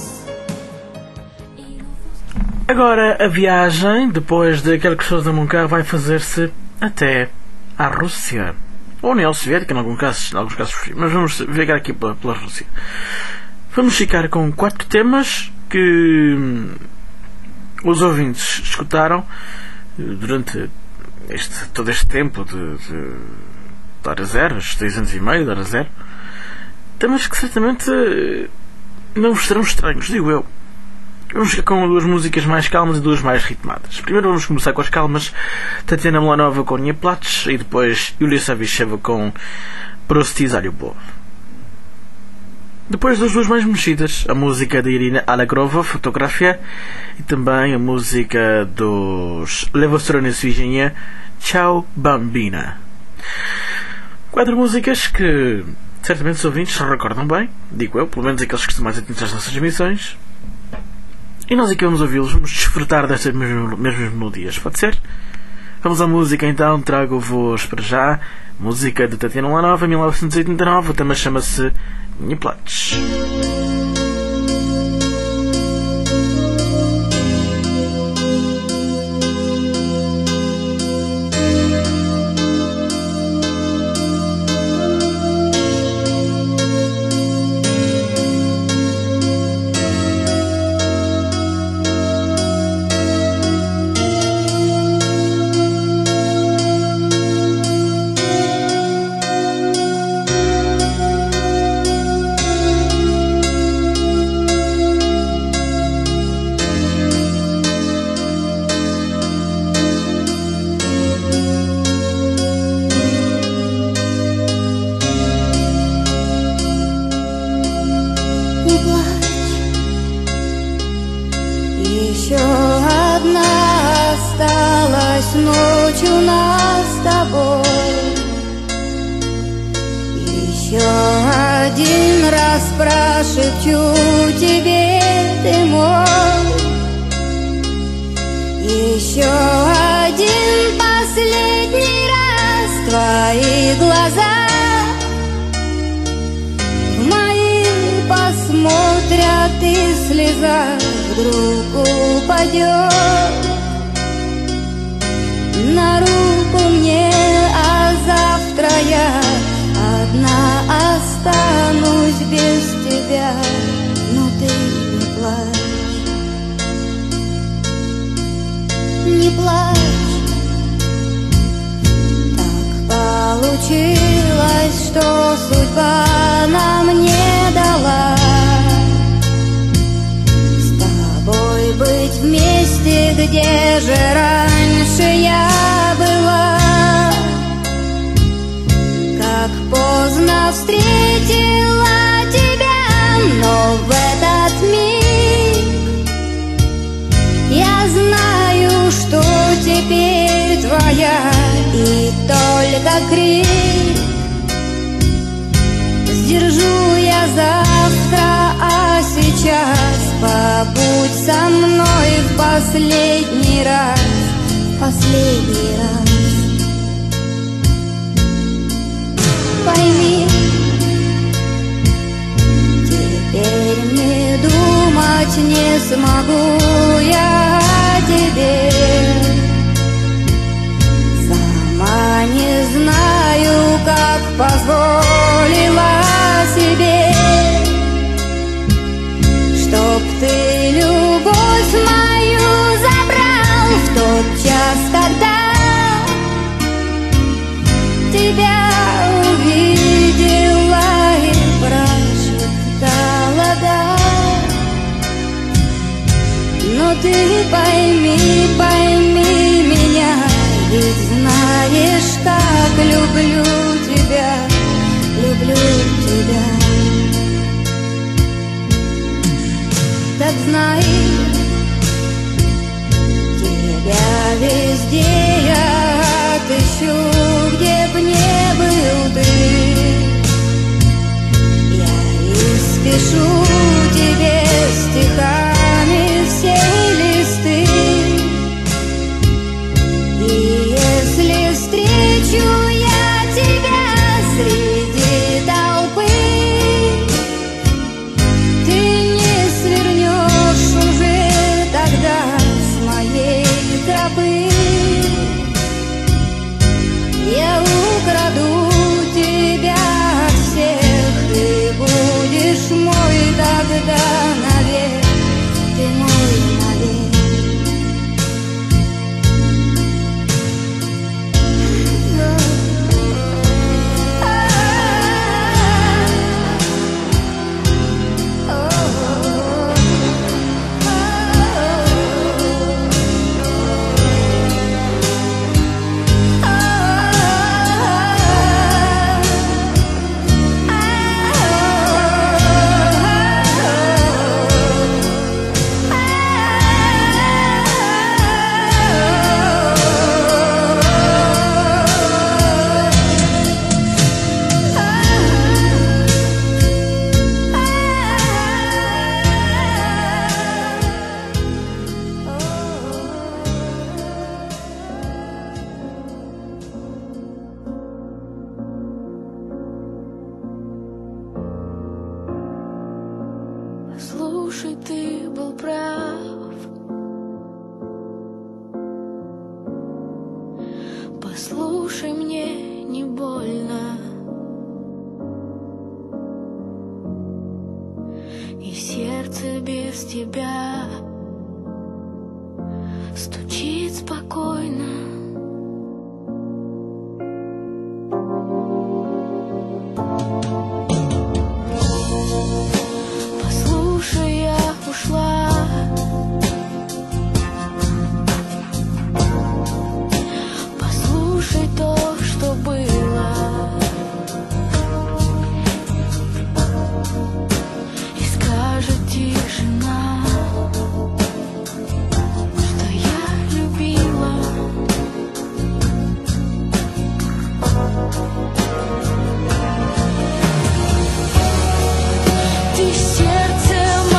Agora a viagem, depois de Quelque chose dans mon cœur, vai fazer-se até à Rússia. Ou União Soviética, em alguns casos, em alguns casos, mas vamos viajar aqui pela, pela Rússia. Vamos ficar com quatro temas que os ouvintes escutaram durante este, todo este tempo de, de, de hora zero, estes dois anos e meio de hora zero. Temas que certamente não vos serão estranhos, digo eu. Vamos ficar com duas músicas mais calmas e duas mais ritmadas. Primeiro vamos começar com as calmas, Tatiana Milanova com Nie Placz e depois Yulia Savicheva com Прости за любовь. Depois das duas mais mexidas, a música de Irina Allegorova, Fotografia, e também a música dos Levostronie Zwierzenia, Ciao Bambina. Quatro músicas que certamente os ouvintes se recordam bem, digo eu, pelo menos aqueles que estão mais atentos às nossas emissões. E nós aqui vamos ouvi-los, vamos desfrutar destas mesmas, mesmas melodias, pode ser? Vamos à música então, trago-vos para já, música de Tatiana Milanova, mil novecentos e oitenta e nove, o tema chama-se Nie Placz. Ночь у нас с тобой. Еще один раз прошепчу тебе, ты мой. Еще один последний раз твои глаза в мои посмотрят, и слеза вдруг упадет на руку мне, а завтра я одна останусь без тебя. Но ты не плачь, не плачь. Так получилось, что судьба нам не дала с тобой быть вместе, где же раньше я была. Как поздно встретила тебя, но в этот миг я знаю, что теперь твоя, и только крик сдержу я завтра, а сейчас побудь со мной в последний раз, в последний раз. Пойми, теперь не думать не смогу я о тебе. Сама не знаю, как позволила себе, чтоб ты любовь мою забрал в тот час, когда тебя увидела и прошептала да. Но ты пойми, пойми, знай, тебя везде я отыщу, где б не был ты. Я испишу тебе стихами все листы, и если встречу я тебя среди толпы, ты не свернешь уже тогда с моей тропы. Я украду тебя от всех, ты будешь мой тогда навек, ты мой навек. Слушай, ты был прав. Послушай, мне не больно, и сердце без тебя стучит спокойно. Ушла, послушай то, что было, и скажет тишина, что я любила. Ты сердце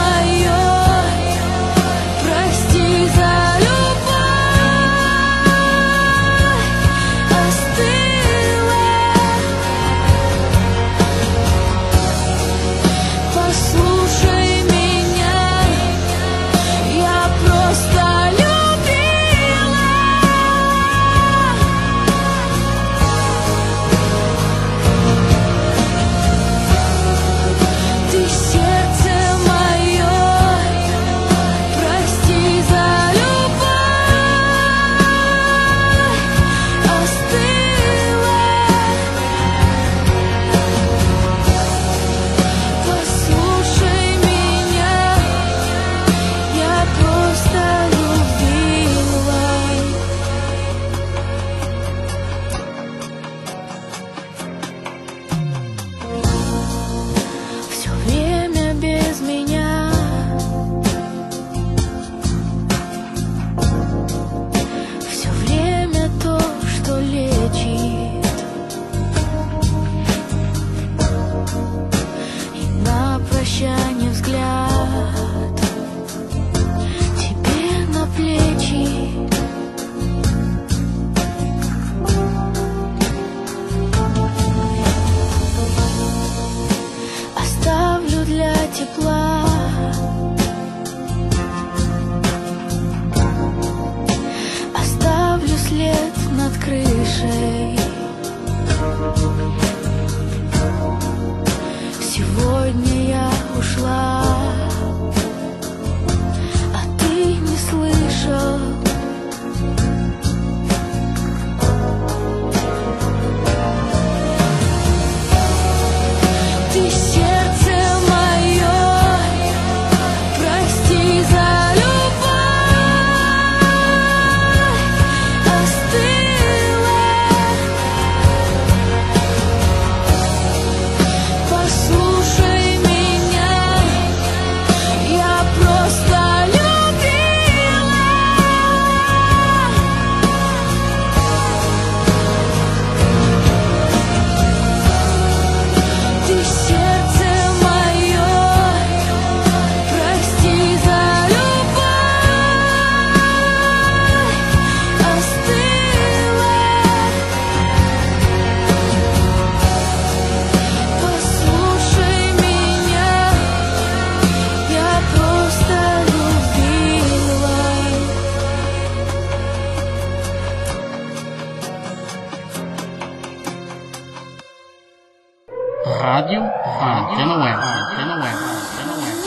прощание взгляд тебе на плечи. Оставлю для тепла оставлю след над крышей. Сегодня я ушла, а ты не слышал. Ты сердце мое, прости за любовь, остыла. Послушай меня, Rádio Antena Web. Antena Web. Antena Web.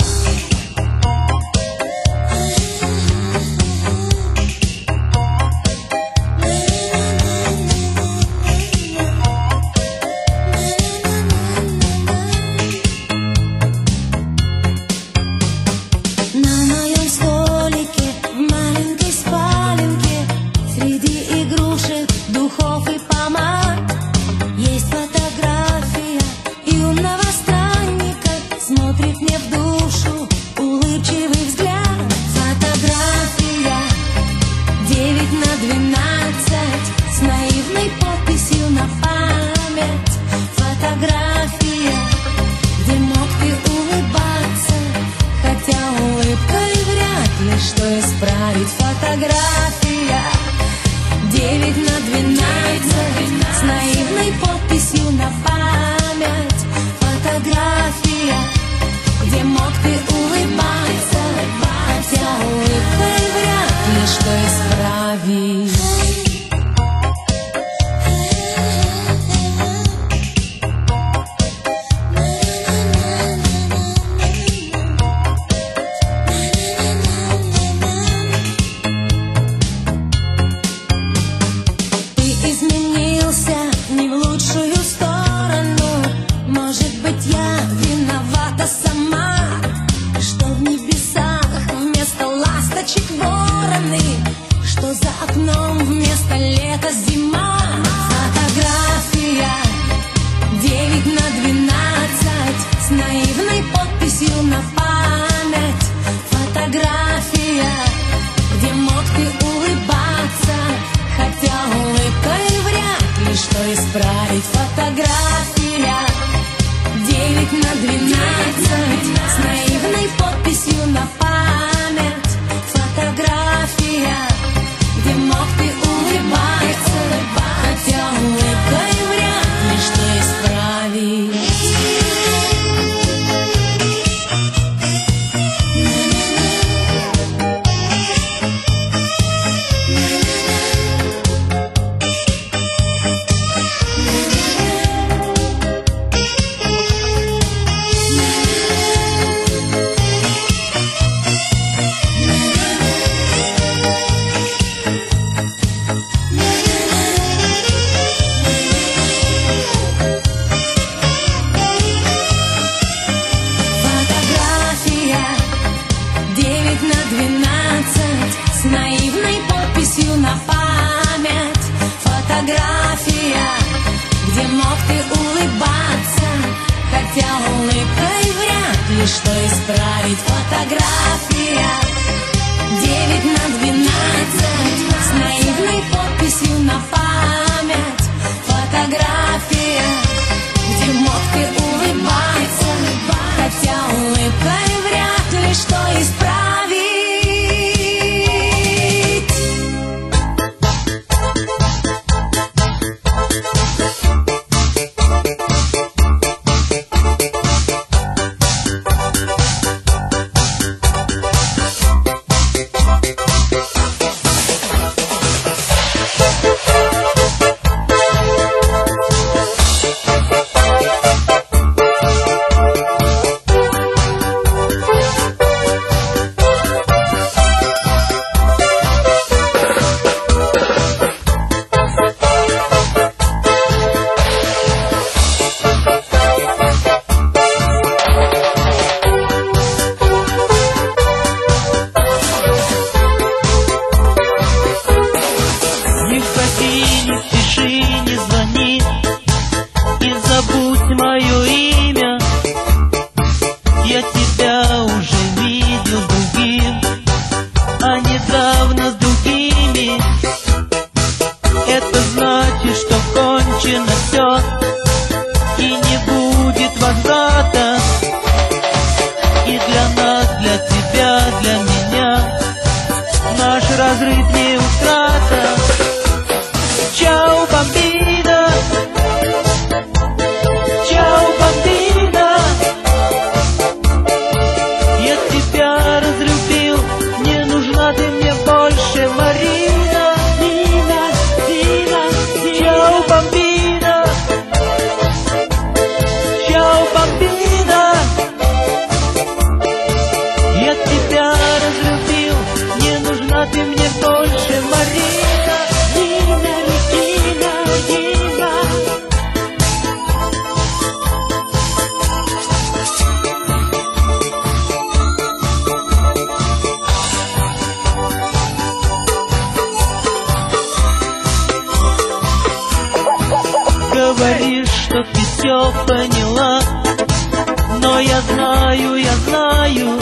все поняла. Но я знаю, я знаю,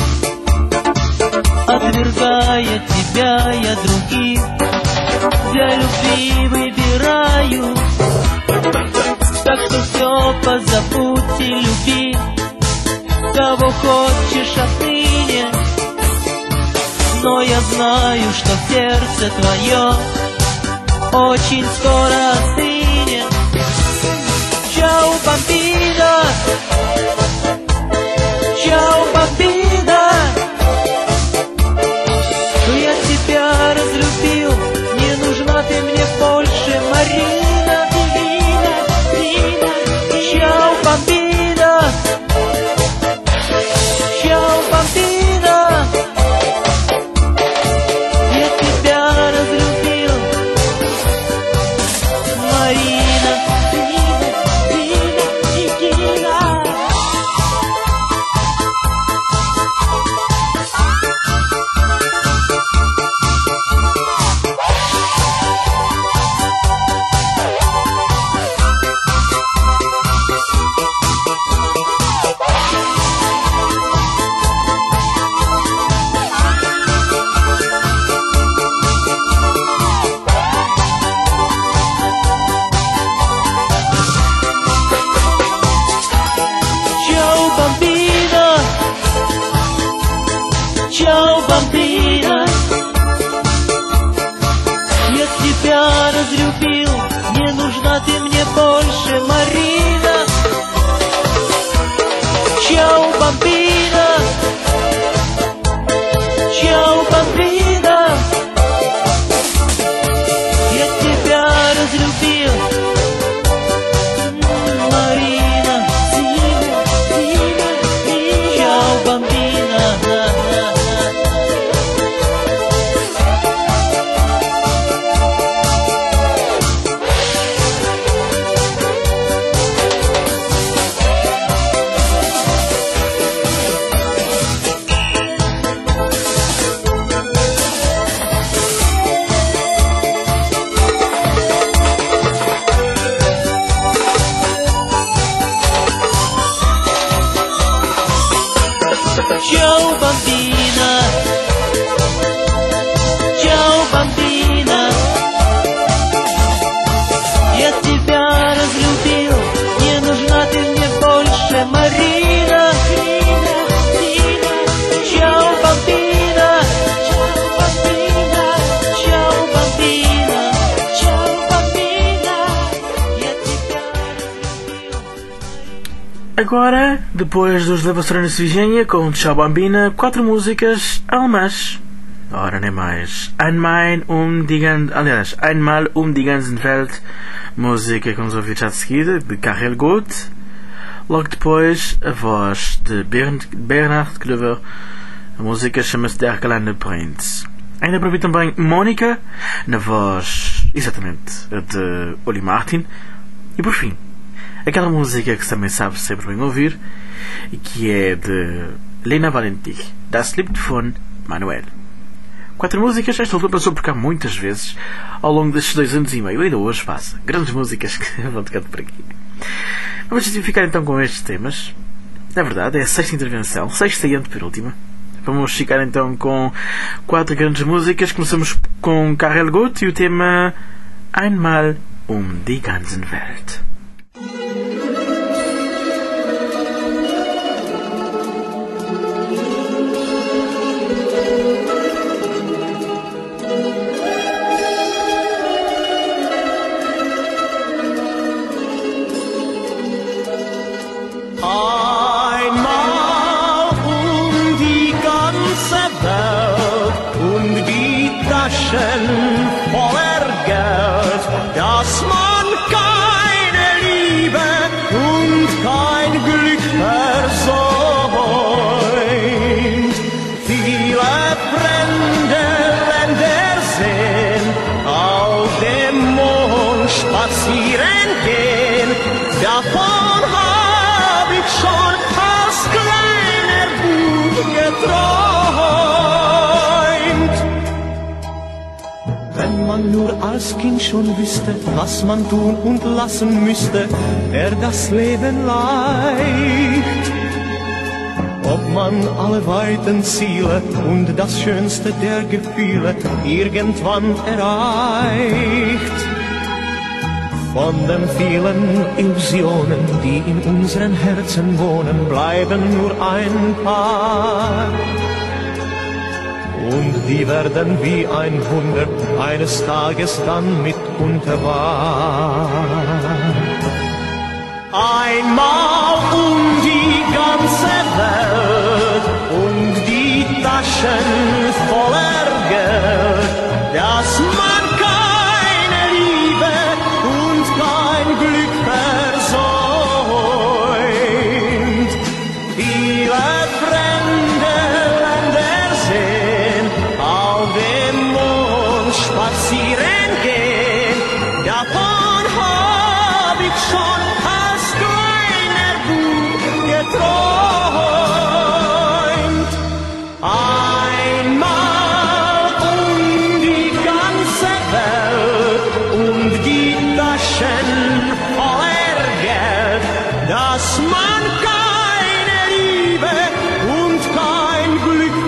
отвергая тебя, я других для любви выбираю. Так что все позабудь и люби, кого хочешь отныне. Но я знаю, что сердце твое очень скоро остынет. Чао, бомбина, чао, бомбина. Я тебя разлюбил, не нужна ты мне больше, Марина, Марина, Марина. Чао, бомбина, чао, бомбина. Я тебя разлюбил, Марина, Марина, Марина, Марина. Чао, бомбина, я тебя разлюбил, не нужна ты мне больше, Марина. Чао, бомбина, чао, бомбина, я тебя разлюбил, Марина, Зина, Зина, Зина. Чао, бомбина. Ciao bambina, ciao bambina, я тебя разлюбил, не нужна ты мне больше, Марина. Ciao bambina, ciao bambina, ciao bambina, ciao bambina, я тебя разлюбил. Agora, depois dos Levastrona Svigenia com Ciao Bambina, quatro músicas alemãs. Ora, nem mais. Einmal um die ganze... Aliás, Einmal um die ganze Welt, música que vamos ouvir já de seguida, de Karel Gott. Logo depois, a voz de Bernhard Klöver. A música chama-se Der kleine Prinz. Ainda para ouvir também Mónica, na voz, exatamente, de Oli Martin. E por fim, aquela música que se também sabe sempre bem ouvir, e que é de Lena Valentin, Das Lied von Manuel. Quatro músicas, esta última passou por cá muitas vezes ao longo destes dois anos e meio, ainda hoje passa. Grandes músicas que vão tocando por aqui. Vamos ficar então com estes temas. Na verdade, é a sexta intervenção, sexta e antepenúltima. Vamos ficar então com quatro grandes músicas. Começamos com Karel Gott e o tema Einmal um die ganze Welt. Einmal um die ganze Welt und die Taschen voller Geld, dass man keine Liebe und kein Glück versäumt. Viele fremde Länder sehen, auf dem Mond spazieren gehen, davon hab ich schon als kleiner Bub geträumt. Wenn man man nur als Kind schon wüsste, was man tun und lassen müsste, wär das Leben leicht. Ob man alle weiten Ziele und das Schönste der Gefühle irgendwann erreicht. Von den vielen Illusionen, die in unseren Herzen wohnen, bleiben nur ein paar. Und die werden wie ein Wunder eines Tages dann mitunter wahr. Einmal um die ganze Welt und die Taschen voller Geld, dass man keine Liebe und kein Glück versäumt. Viele fremde Länder sehen, auf dem Mond spazieren gehen, davon hab ich schon als kleiner Bub geträumt. Einmal um die ganze Welt und die Taschen voller Geld, dass man keine Liebe und kein Glück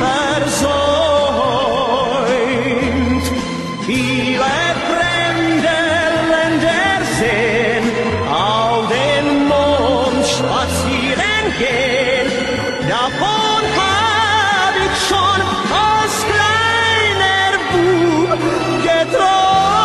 versäumt. Viele fremde Länder sehen, auf den Mond spazieren gehen, davon hab ich schon als kleiner Bub geträumt.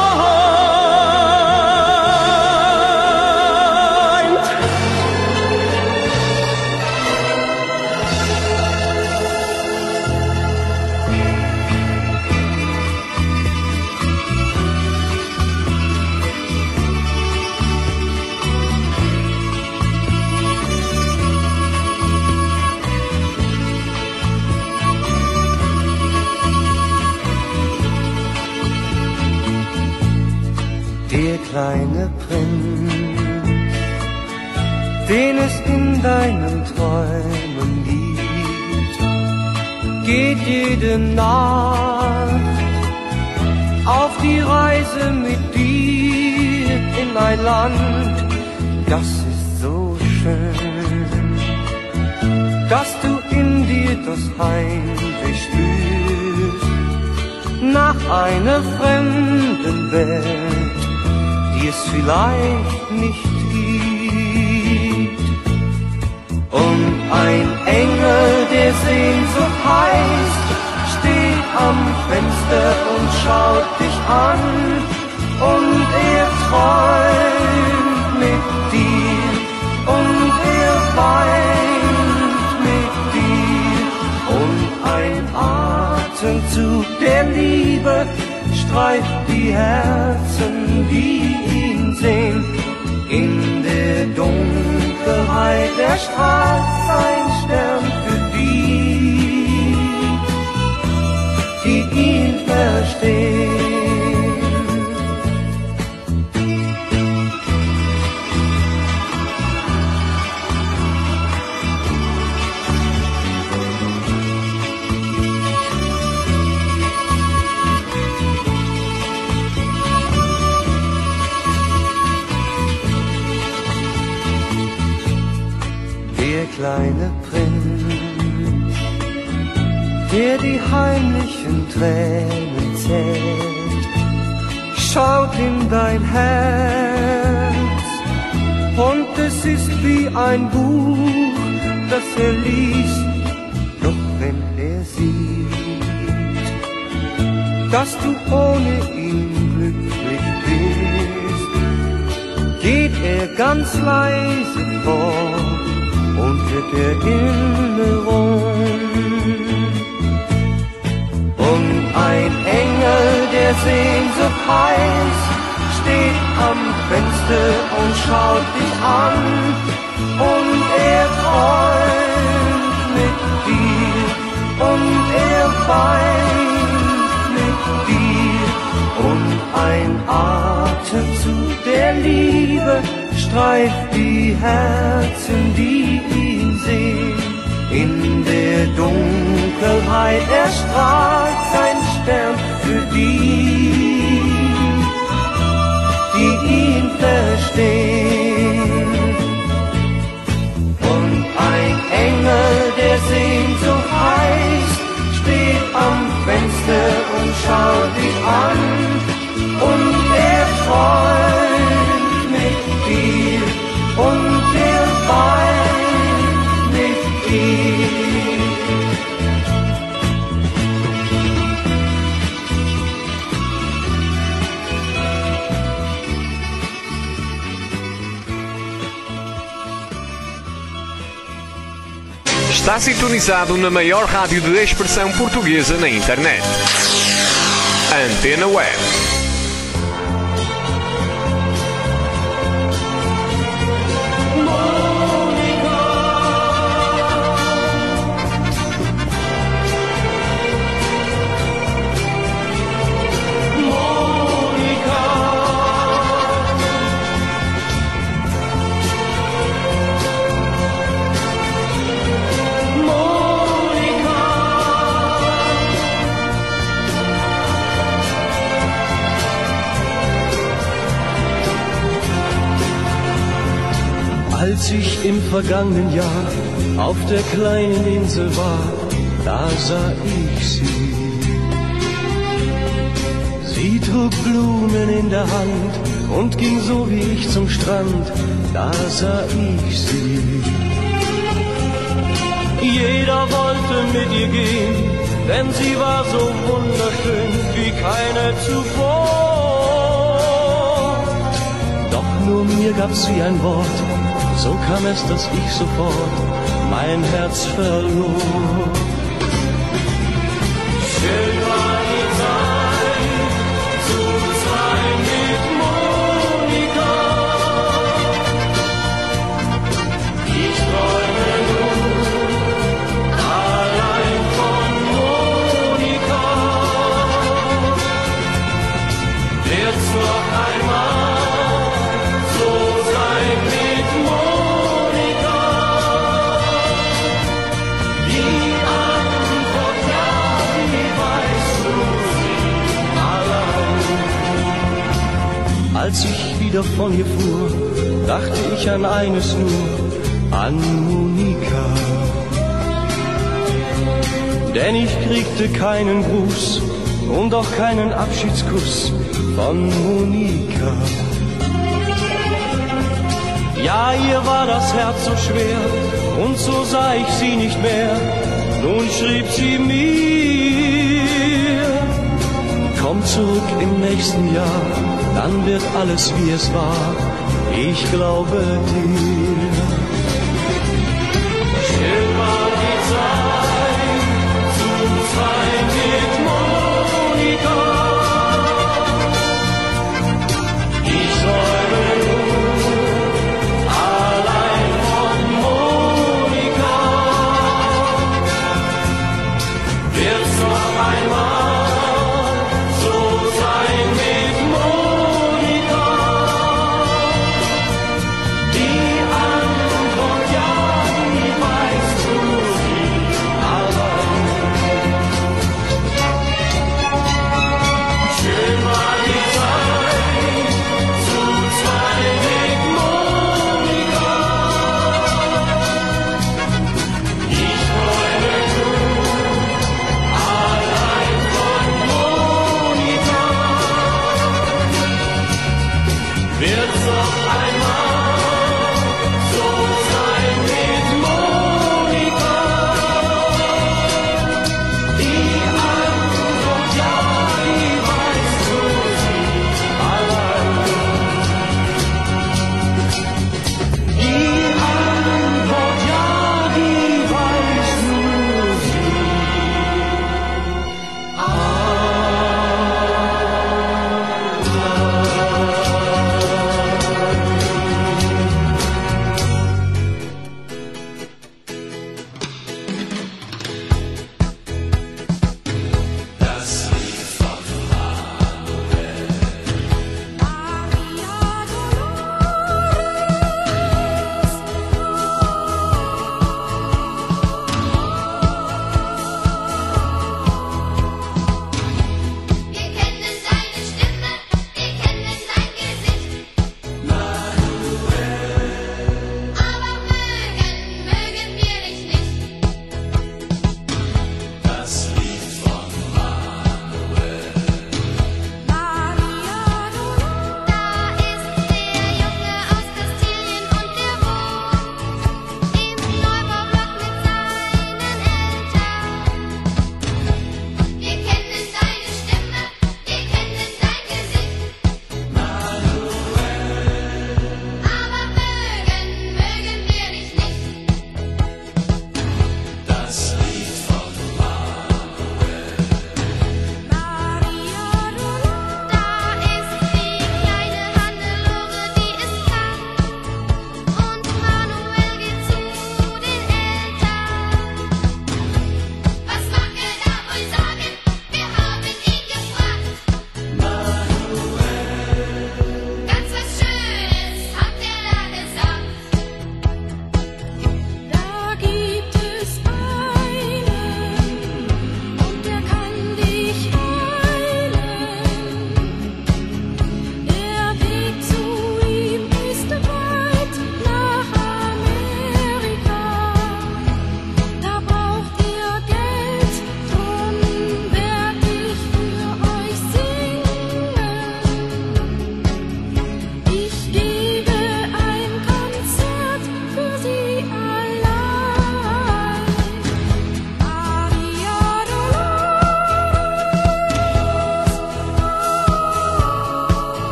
Der kleine Prinz, den es in deinen Träumen gibt, geht jede Nacht auf die Reise mit dir in ein Land, das ist so schön, dass du in dir das Heimweh spürst nach einer fremden Welt, die es vielleicht nicht gibt. Und ein Engel, der Sehnsucht heißt, steht am Fenster und schaut dich an. Und er träumt mit dir und er weint mit dir. Und ein Atemzug der Liebe streift die Herzen, die ihn sehen. In der Dunkelheit erstrahlt sein Stern für die, die ihn verstehen. Der kleine Prinz, der die heimlichen Tränen zählt, schaut in dein Herz und es ist wie ein Buch, das er liest, doch wenn er sieht, dass du ohne ihn glücklich bist, geht er ganz leise fort und wird Erinnerung. Und ein Engel, der Sehnsucht heißt, steht am Fenster und schaut dich an. Und er träumt mit dir und er weint mit dir. Und ein Atemzug der Liebe streift die Herzen, die ihn sehen. In der Dunkelheit erstrahlt sein Stern für die, die ihn verstehen. Und ein Engel, der Sehnsucht heißt, steht am Fenster und schaut dich an. Und er träumt mit dir und er weint mit dir. Está sintonizado na maior rádio de expressão portuguesa na internet. Antena Web. Als ich im vergangenen Jahr auf der kleinen Insel war, da sah ich sie. Sie trug Blumen in der Hand und ging so wie ich zum Strand, da sah ich sie. Jeder wollte mit ihr gehen, denn sie war so wunderschön wie keine zuvor. Doch nur mir gab sie ein Wort, so kam es, dass ich sofort mein Herz verlor. Schön war die Zeit, zu zweit mit Monika. Ich träume nun allein von Monika. Wird's noch einmal so sein mit Monika? Die Antwort ja, die weißt du sie allein. Als ich wieder von ihr fuhr, dachte ich an eines nur, an Monika. Denn ich kriegte keinen Gruß und auch keinen Abschiedskuss von Monika. Ja, ihr war das Herz so schwer und so sah ich sie nicht mehr. Nun schrieb sie mir: Komm zurück im nächsten Jahr, dann wird alles wie es war. Ich glaube dir. Schön war die Zeit, zu zweit mit Monika. Ich träume nun allein von Monika. Wird's noch einmal so sein mit Monika? Die Antwort ja, die weißt du sie allein. Schön war die Zeit, zu zweit mit Monika. Ich träume nun allein von Monika. Wird's noch einmal so sein mit Monika? Die Antwort ja, die weißt du sie allein. Die Antwort ja, die weißt du sie allein.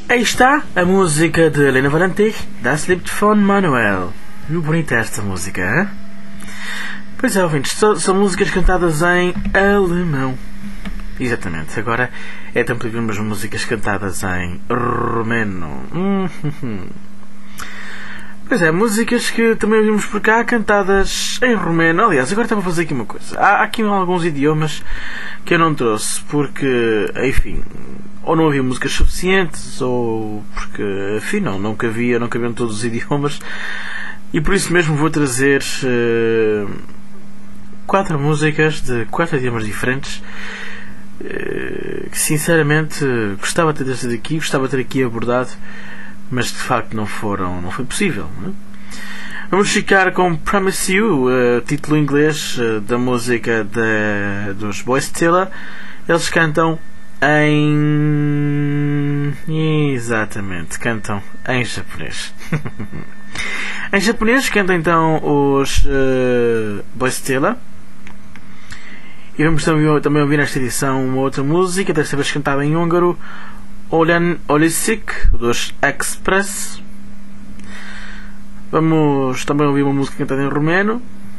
Aí está a música de Helena Valentig, Das Lied von Manuel. Bonita esta música, hein? Pois é, ouvintes, são, são músicas cantadas em alemão. Exatamente, agora é tempo de ouvirmos músicas cantadas em romeno. Hum, Pois é, músicas que também ouvimos por cá cantadas em romeno. Aliás, agora estava a fazer aqui uma coisa. Há aqui alguns idiomas que eu não trouxe porque, enfim, ou não havia músicas suficientes ou porque, enfim, não, não cabia, não cabiam todos os idiomas. E por isso mesmo vou trazer uh, quatro músicas de quatro idiomas diferentes uh, que sinceramente gostava de ter trazido aqui, gostava de ter aqui abordado, mas de facto não foram, não foi possível, não é? Vamos ficar com Promise You, uh, título inglês uh, da música de, dos Boys Tilla. Eles cantam em... Exatamente, cantam em japonês. Em japonês cantam então os uh, Boys Tilla. E vamos também, também ouvir nesta edição uma outra música, desta vez cantada em húngaro, Olyan Olisik, dos Express. Vamos também ouvir uma música cantada em romeno.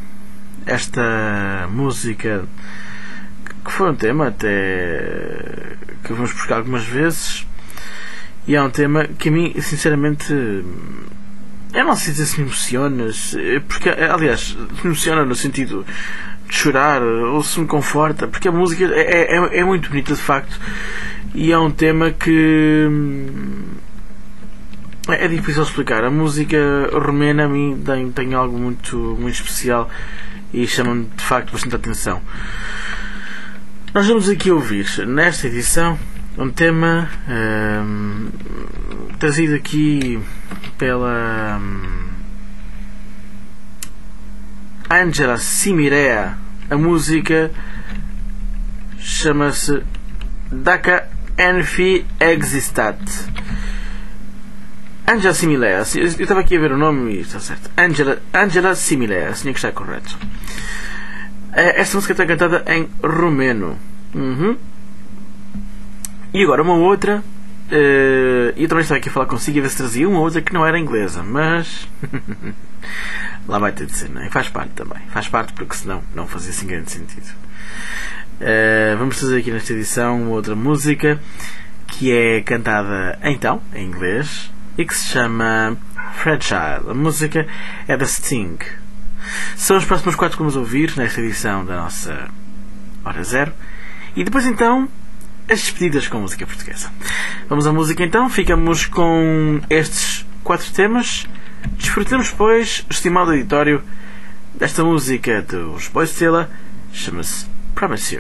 Esta música que foi um tema até que vamos buscar algumas vezes, e é um tema que a mim sinceramente, eu não sei dizer se me emociona, porque, aliás, me emociona no sentido de chorar, ou se me conforta, porque a música é, é, é muito bonita de facto, e é um tema que é difícil explicar. A música romena a mim tem, tem algo muito, muito especial e chama-me de facto bastante atenção. Nós vamos aqui ouvir nesta edição um tema um, trazido aqui pela um, Angela Simirea. A música chama-se Daka Enfi Existat. Angela Simirea, eu estava aqui a ver o nome e está certo. Angela, Angela Simirea, tinha que estar correto. Esta música está cantada em romeno. Uhum. E agora uma outra. Uh, eu também estava aqui a falar consigo e a ver se trazia uma outra que não era inglesa, mas lá vai ter de ser, não é? Faz parte também, faz parte, porque senão não fazia assim grande sentido. Uh, vamos trazer aqui nesta edição uma outra música que é cantada então em inglês e que se chama Fragile. A música é da Sting. São os próximos quatro que vamos ouvir nesta edição da nossa Hora Zero. E depois então as despedidas com música portuguesa. Vamos à música então, ficamos com estes quatro temas. Desfrutamos, pois, estimado auditório, desta música dos Boys Tilla, chama-se Promise You.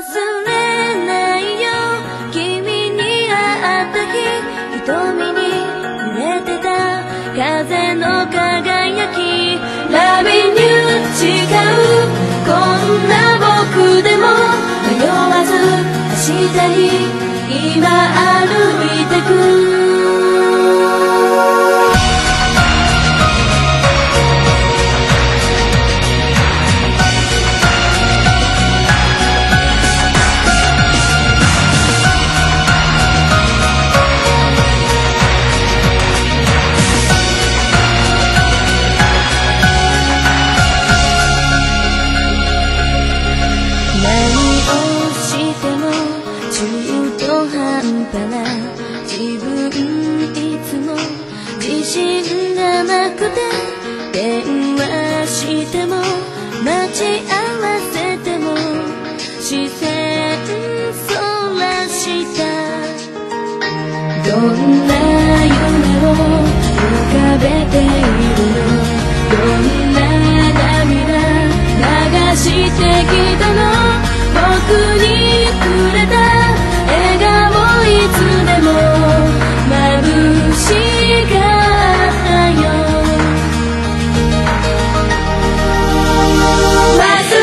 Loving you 違うこんな僕でも迷わず明日に今歩いてく電話しても待ち合わせても視線そらしたどんな夢を浮かべているのどんな涙流してきたの僕にくれた笑顔いつでも眩しかったよ忘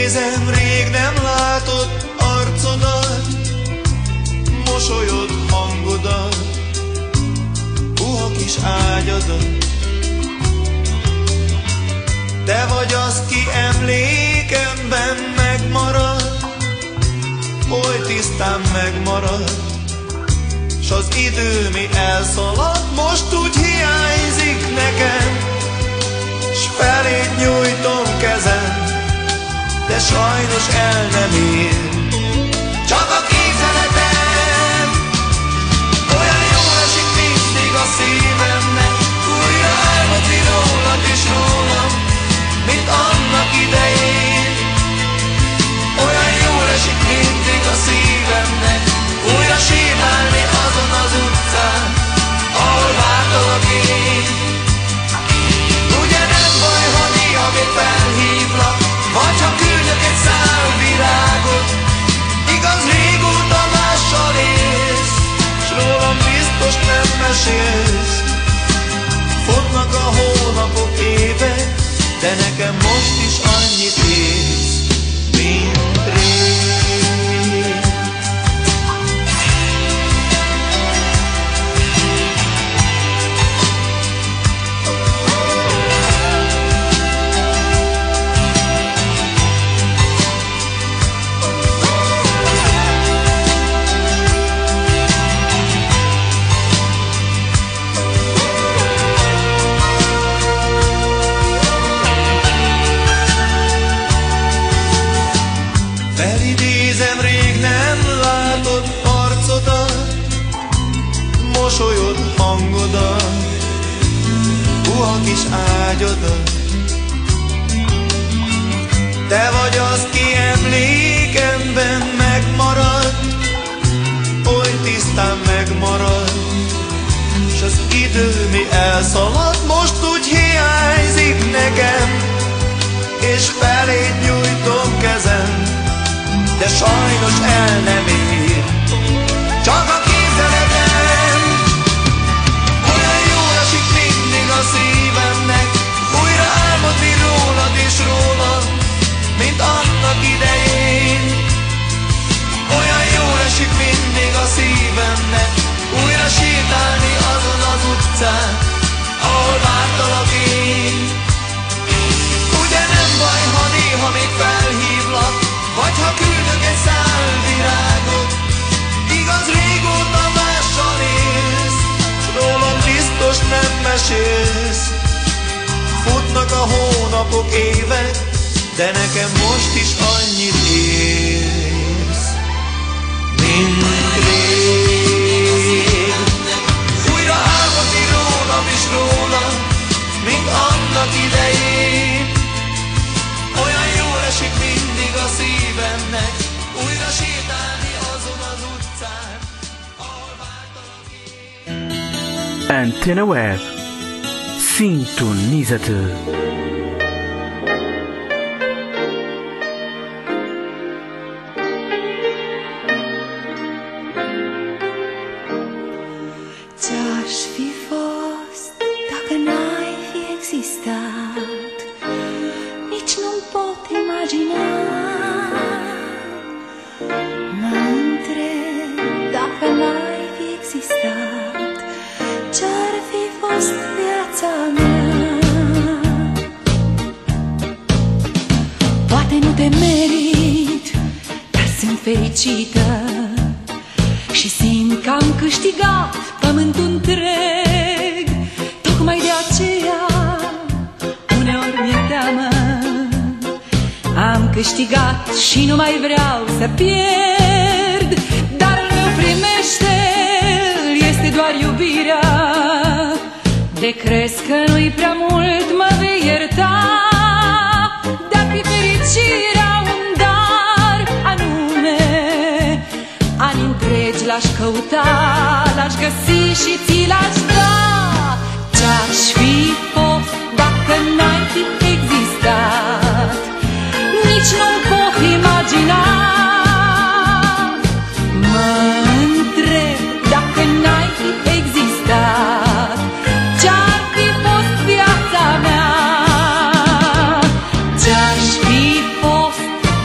nézem rég nem látott arcodat, mosolyod, hangodat, puha kis ágyadat. Te vagy az, ki emlékemben megmarad, oly tisztán megmarad, s az idő mi elszalad, most úgy hiányzik nekem, s feléd nyújtom kezem, de sajnos el nem ér. Csak a képzeletem olyan jól esik mindig a szívemnek, újra álmodni rólad és rólam, mint annak idején. Olyan jól esik mindig a szívemnek, újra sétálni azon az utcán, ahol vártalak én. Ugye nem baj, ha néha még felhívlak, vagy ha küldök egy szál virágot. Igaz, régóta mással élsz, s rólam biztos nem mesélsz. Fognak a hónapok, évek, de nekem most is annyit érsz, mint rég. Felidézem rég nem látott arcodat, mosolyod, hangodat, puha kis ágyadat. Te vagy az, ki emlékemben megmarad, oly tisztán megmarad, s az idő mi elszalad, most úgy hiányzik nekem, és feléd nyújtom kezem, de sajnos el nem ér. Csak a képzeletem olyan jól esik mindig a szívemnek, újra álmodni rólad és rólam, mint annak idején. Olyan jól esik mindig a szívemnek, újra sétálni azon az utcán, ahol vártalak én. Ugye nem baj, ha néha még felhívlak, vagy ha küldök egy szál virágot. Igaz, régóta mással élsz, s rólam biztos nem mesélsz. Futnak a hónapok, évek, de nekem most is annyit érsz, mint rég. Újra álmodni rólam is rólam, mint annak idején. Olyan jól esik mindig a szívemnek, újra sétálni azon az utcán, ahol vártalak én. Antena Web. Sintoniza-te. Ce-aș fi fost dacă n-ai fi existat? Nici nu-mi pot imagina. Mă întreb dacă n-ai fi existat, ce-ar fi fost viața mea? Poate nu te merit, dar sunt fericită și simt că am câștigat pământul întreg. Tocmai de aceea uneori mi-e teamă. Am câștigat și nu mai vreau să pierd. Darul meu primește, este doar iubirea. De crezi că nu-i prea mult, mă vei ierta. Dar fi fericirea un dar anume, ani întregi l-aș căuta, l-aș găsi și ți l-aș da. Ce-aș fi fost dacă n-ai fi existat? Nici nu-mi pot imagina. Mă întreb dacă n-ai fi existat, ce-ar fi fost viața mea? Ce-aș fi fost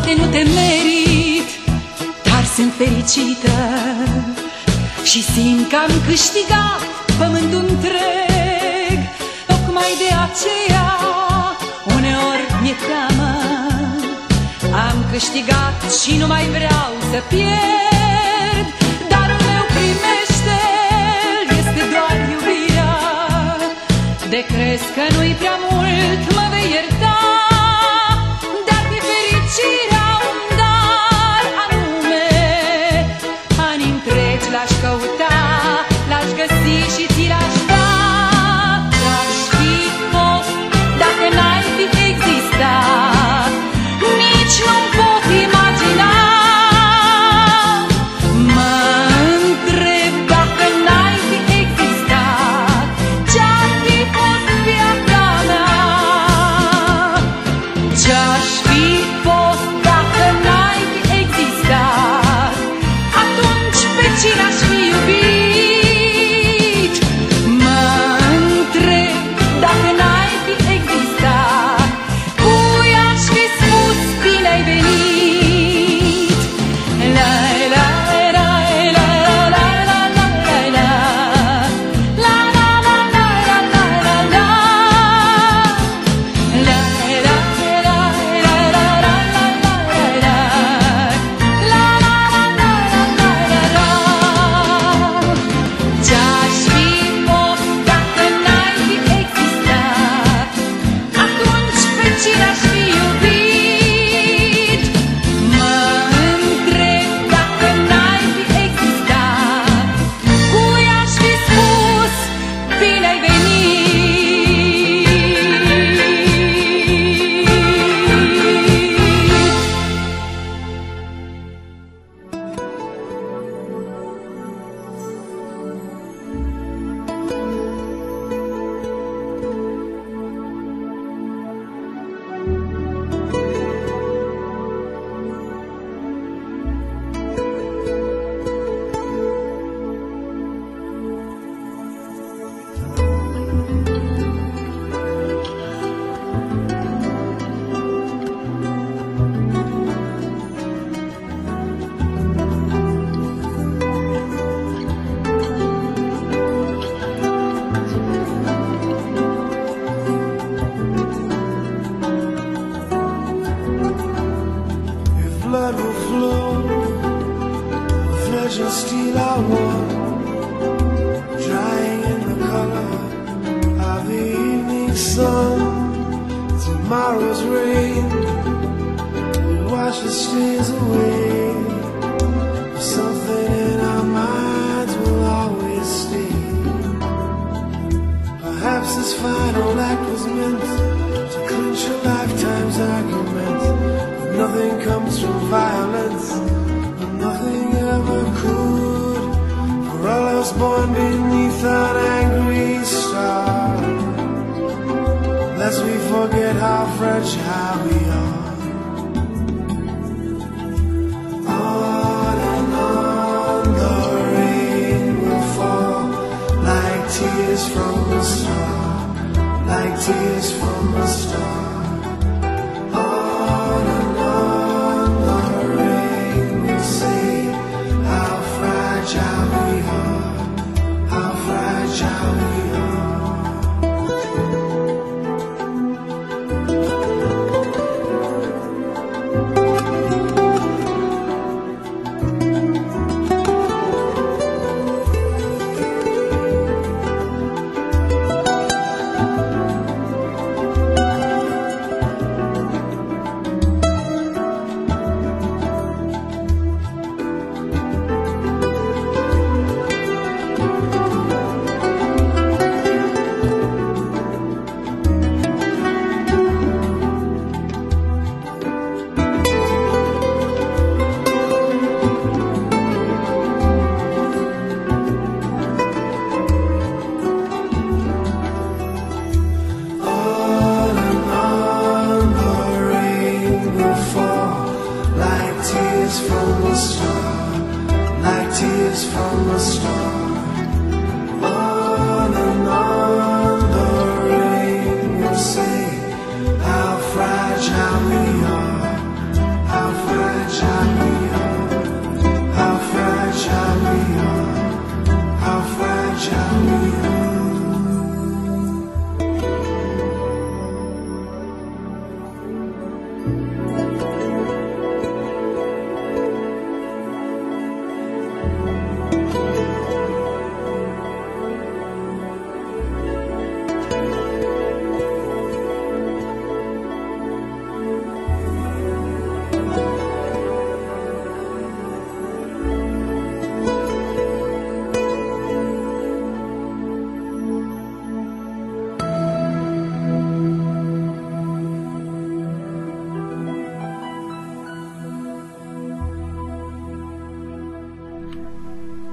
Poate nu te merit, dar sunt fericită și simt că am câștigat pământul întreg. Tocmai de aceea uneori mi-e teamă. Am câștigat și nu mai vreau să pierd. Darul meu primește-l, este doar iubirea. De crezi că nu-i prea mult, mă vei ierta. Dar pe fericirea un dar anume, ani întregi l-aș căuta, l-aș găsi și ți l-aș da. Aș fi fost dacă n-ai fi existat, nici nu-mi pot imagina. Mă întreb dacă n-ai fi existat, ce-ar fi fost viața mea? Ce-aș fi fost dacă n-ai fi existat? Atunci pe cine aș fi iubit? Mă întreb dacă n-ai fi existat, cui aș fi spus bine-ai venit? La la la la la la la la la la la la la la la. La la la la la la la la. La la la la la la. Ce-aș fi fost dacă n-ai fi existat? Atunci pe cine aș fi iubit? Mă întreb dacă n-ai fi existat, cui aș fi spus bine-ai venit? If blood will flow, flesh and steel are one, drying in the color of the evening sun. Tomorrow's rain will wash the stains away. Something in our minds will always stay. Perhaps this final act was meant to clinch a lifetime's argument. Nothing comes from violence, and nothing ever could. For all of us born beneath an angry star, lest we forget how fragile we are. On and on the rain will fall, like tears from a star, like tears from a star. On and on the rain will say how fragile we are, how fragile we are.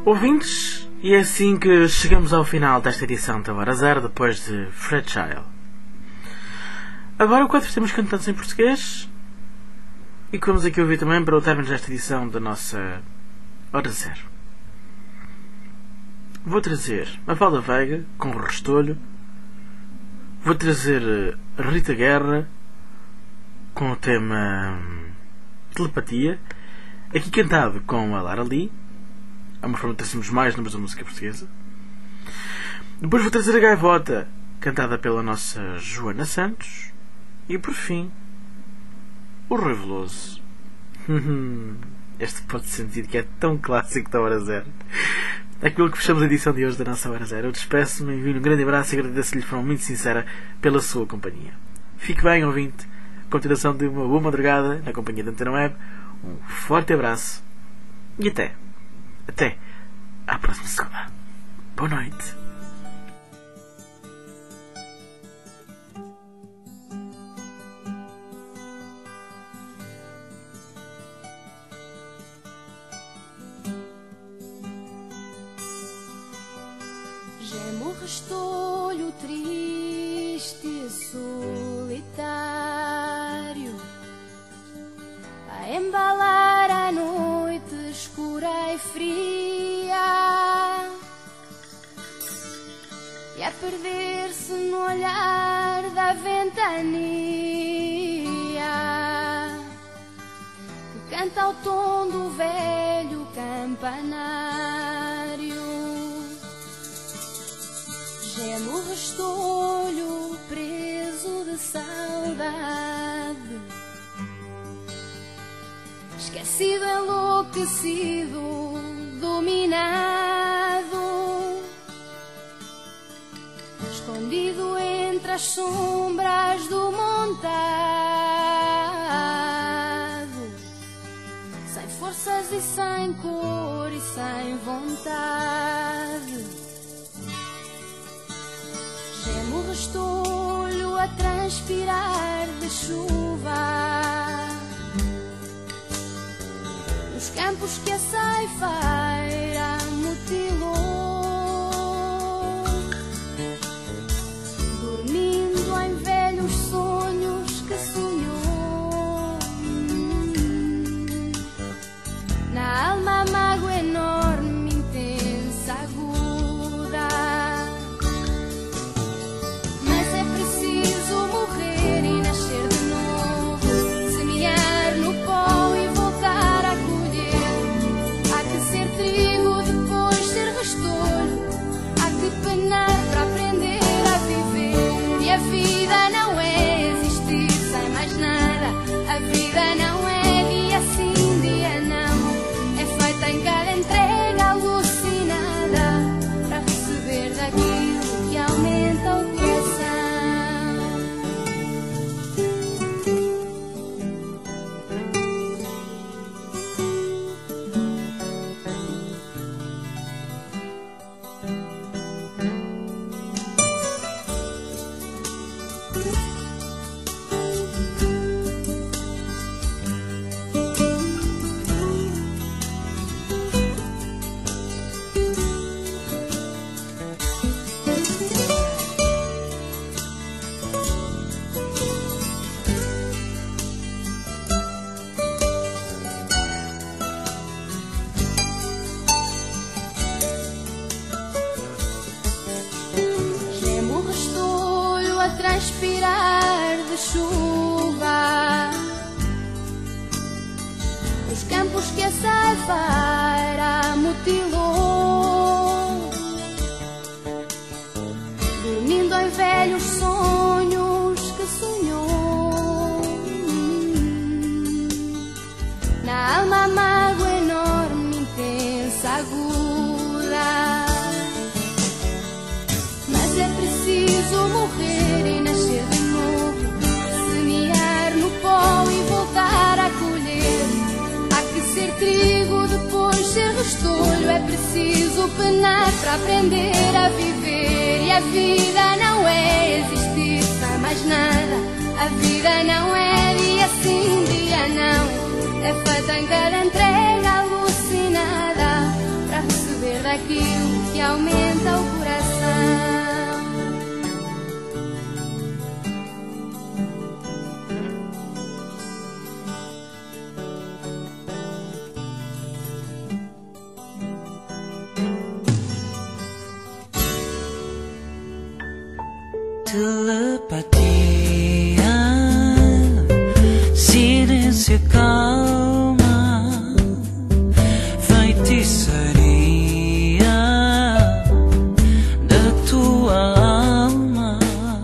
Ouvintes, e é assim que chegamos ao final desta edição da Hora Zero, depois de Fragile. Agora o quadro temos cantantes em português e que vamos aqui ouvir também para o término desta edição da nossa Hora Zero. Vou trazer Mafalda Veiga com o Restolho. Vou trazer Rita Guerra com o tema Telepatia, aqui cantado com a Lara Lee. É uma forma de trazermos mais números da música portuguesa. Depois vou trazer a Gaivota, cantada pela nossa Joana Santos. E por fim, o Rui Veloso. Este pode sentir que é tão clássico da Hora Zero. Aquilo que fechamos a edição de hoje da nossa Hora Zero. Eu despeço-me, envio um grande abraço e agradeço-lhe de forma muito sincera pela sua companhia. Fique bem, ouvinte. Continuação de uma boa madrugada na companhia da Antena Web. Um forte abraço e até, até à próxima segunda. Boa noite. Gemo restolho triste e solitário a embalar a noite escura e fria e a perder-se no olhar da ventania que canta ao tom do velho campanário. Gemo restolho preso de saudade, esquecido, enlouquecido, dominado, escondido entre as sombras do montado, sem forças e sem cor e sem vontade. Gemo restolho a transpirar de chuva nos campos que a ceifeira mutilou, dormindo em velhos sonhos que sonhou. Na alma a mágoa enorme, intensa, aguda. Mas é preciso morrer e nascer de novo, semear no pó e voltar a colher. Há que ser trigo, depois ser restolho. Há que penar para aprender a viver. E a vida não é existir sem mais nada. A vida não é dia sim, dia não. É feita em cada entrega alucinada para receber daquilo que aumenta o coração. Gemo restolho a transpirar de chuva nos campos que a ceifeira mutilou, dormindo em velhos sonhos que sonhou. Na alma a mágoa enorme, intensa, aguda. Mas é preciso morrer e nascer de novo, semear no pó e voltar a colher. Há que ser trigo, depois ser restolho. É preciso penar para aprender a viver. E a vida não é existir sem mais nada. A vida não é dia sim, dia não. É feita em cada entrega alucinada para receber aquilo que aumenta o coração. Telepatia, silêncio, calma, feitiçaria da tua alma,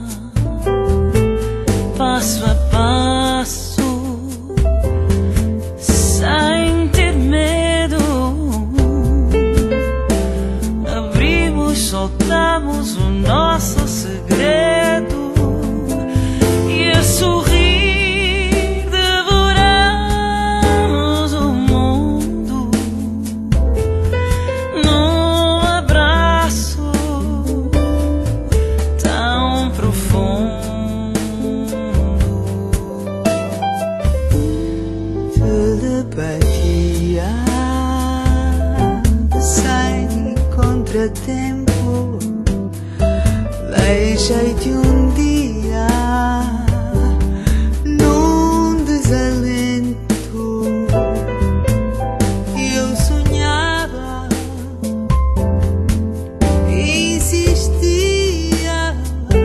passo a passo, sem ter medo, abrimos, soltamos o nosso segredo. E a sorrir devoramos o mundo num abraço tão profundo. Telepatia sem contratempo, deixei-te um dia num desalento e eu sonhava, insistia,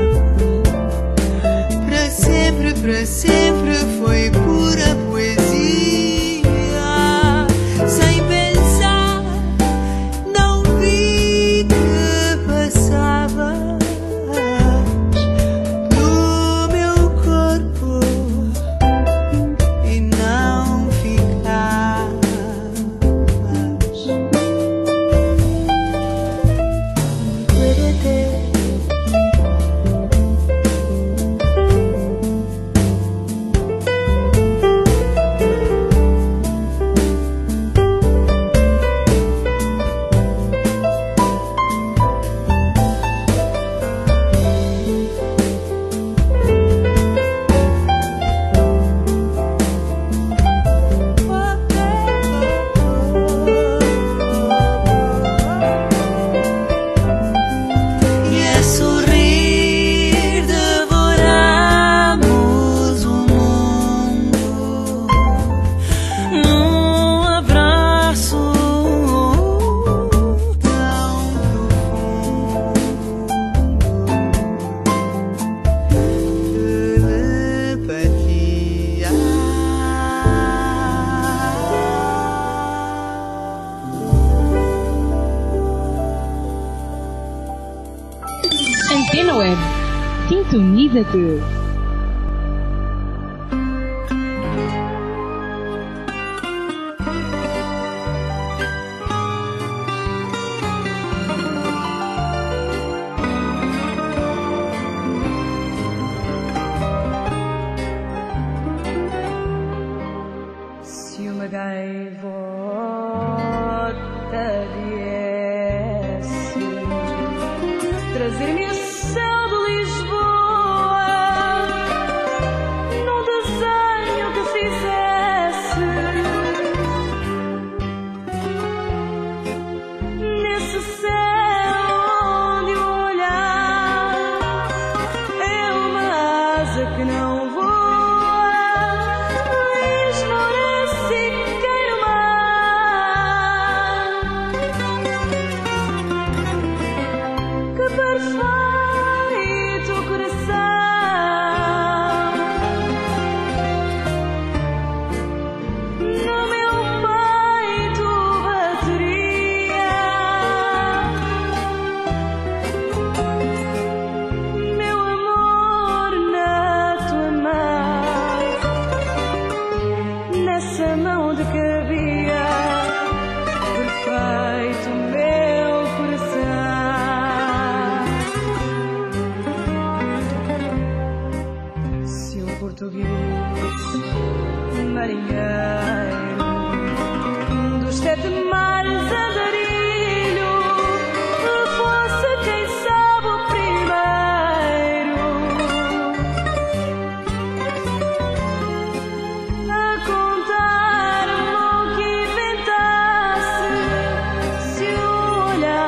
para sempre, para sempre foi pura poesia, sem pensar, não vi que passava do meu corpo e não ficavas. E a sorrir devoramos o mundo num abraço tão profundo. Telepatia. Antena Web. Sintoniza-te. Se uma gaivota viesse trazer-me o céu de Lisboa num desenho que fizesse, nesse céu onde o olhar é uma asa que não voa, esmorece e queima, que perfeito coração no meu peito bateria, meu amor na tua mão, nessa mão de cabia perfeito meu coração. Se um português marinheiro dos sete mares andarilho fosse quem sabe o primeiro a contar-me o que inventasse, se o olhar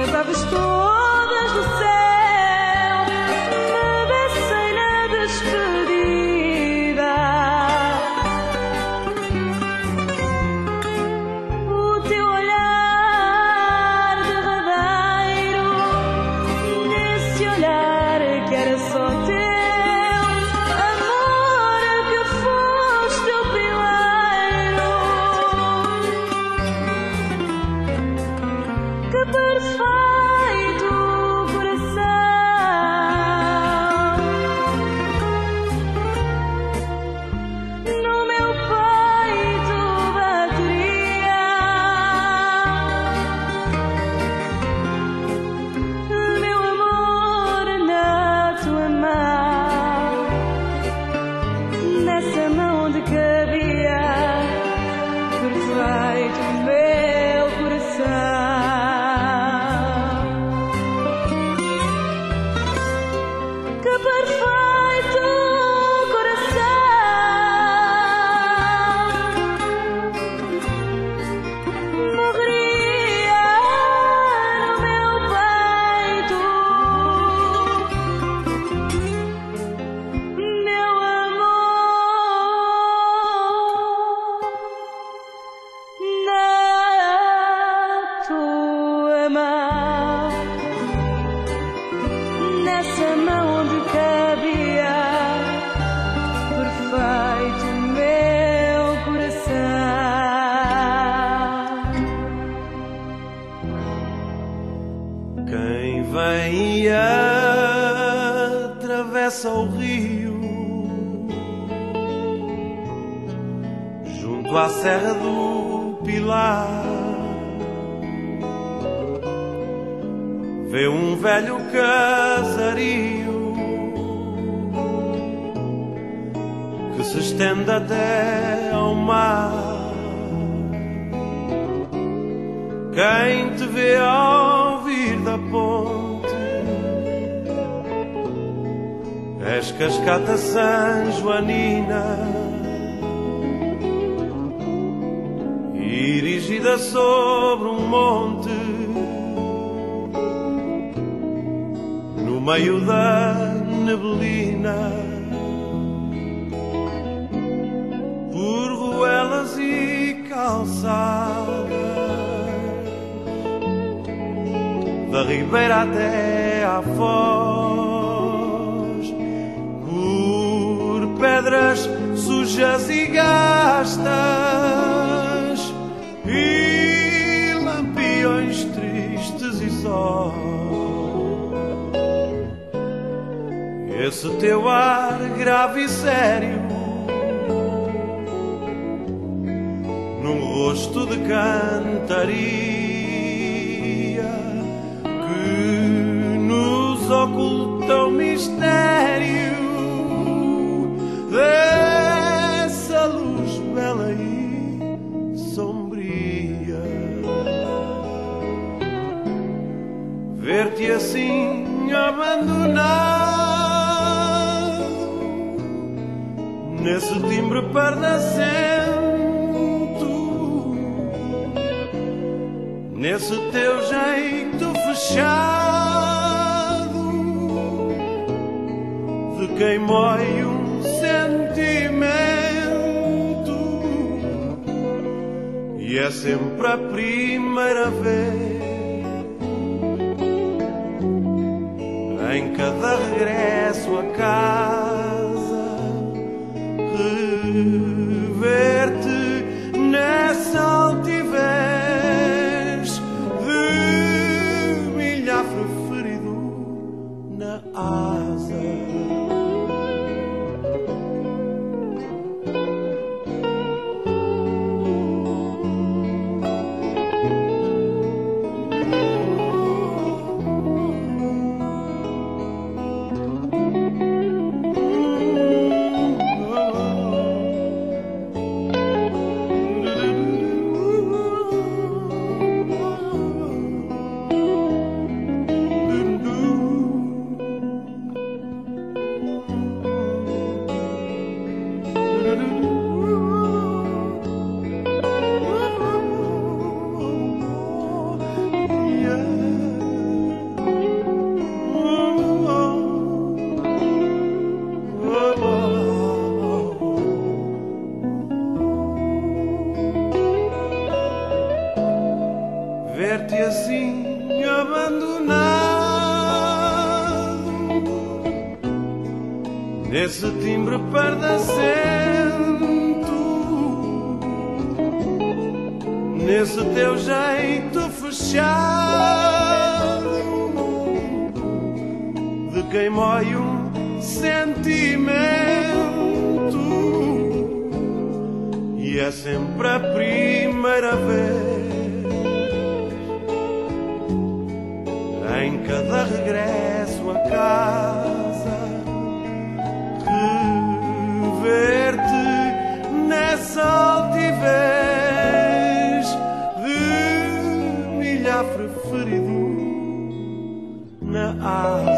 as aves todas do céu me beijem na despedida. O teu olhar derradeiro, nesse olhar que era só teu, amor que foste o primeiro. Que perfeito coração no meu peito bateria. Meu amor na tua mão, nessa mão de cabia perfeito meu coração. Que perfeito coração morreria no meu peito. Meu amor na tua mão, nessa mão onde cabia perfeito meu coração. Quem vem e atravessa o rio junto à Serra do Pilar, vê um velho casario que se estende até ao mar. Quem te vê ao vir da ponte, és cascata San Joanina, erigida sobre um monte, no meio da neblina, por ruelas e calçadas, da ribeira até à foz, por pedras sujas e gastas e lampiões tristes e só. Esse teu ar grave e sério, num rosto de cantaria que nos oculta o mistério dessa luz bela e sombria. Ver-te assim abandonado nesse timbre pardacento, nesse teu jeito fechado de quem mói um sentimento, e é sempre a primeira vez em cada regresso a casa, rever-te nessa altivez de milhafre ferido na asa. nesse timbre pardacento, nesse teu jeito fechado de quem mói um sentimento, e é sempre a primeira vez em cada regresso a casa, rever-te nessa altivez de milhafre ferido na asa.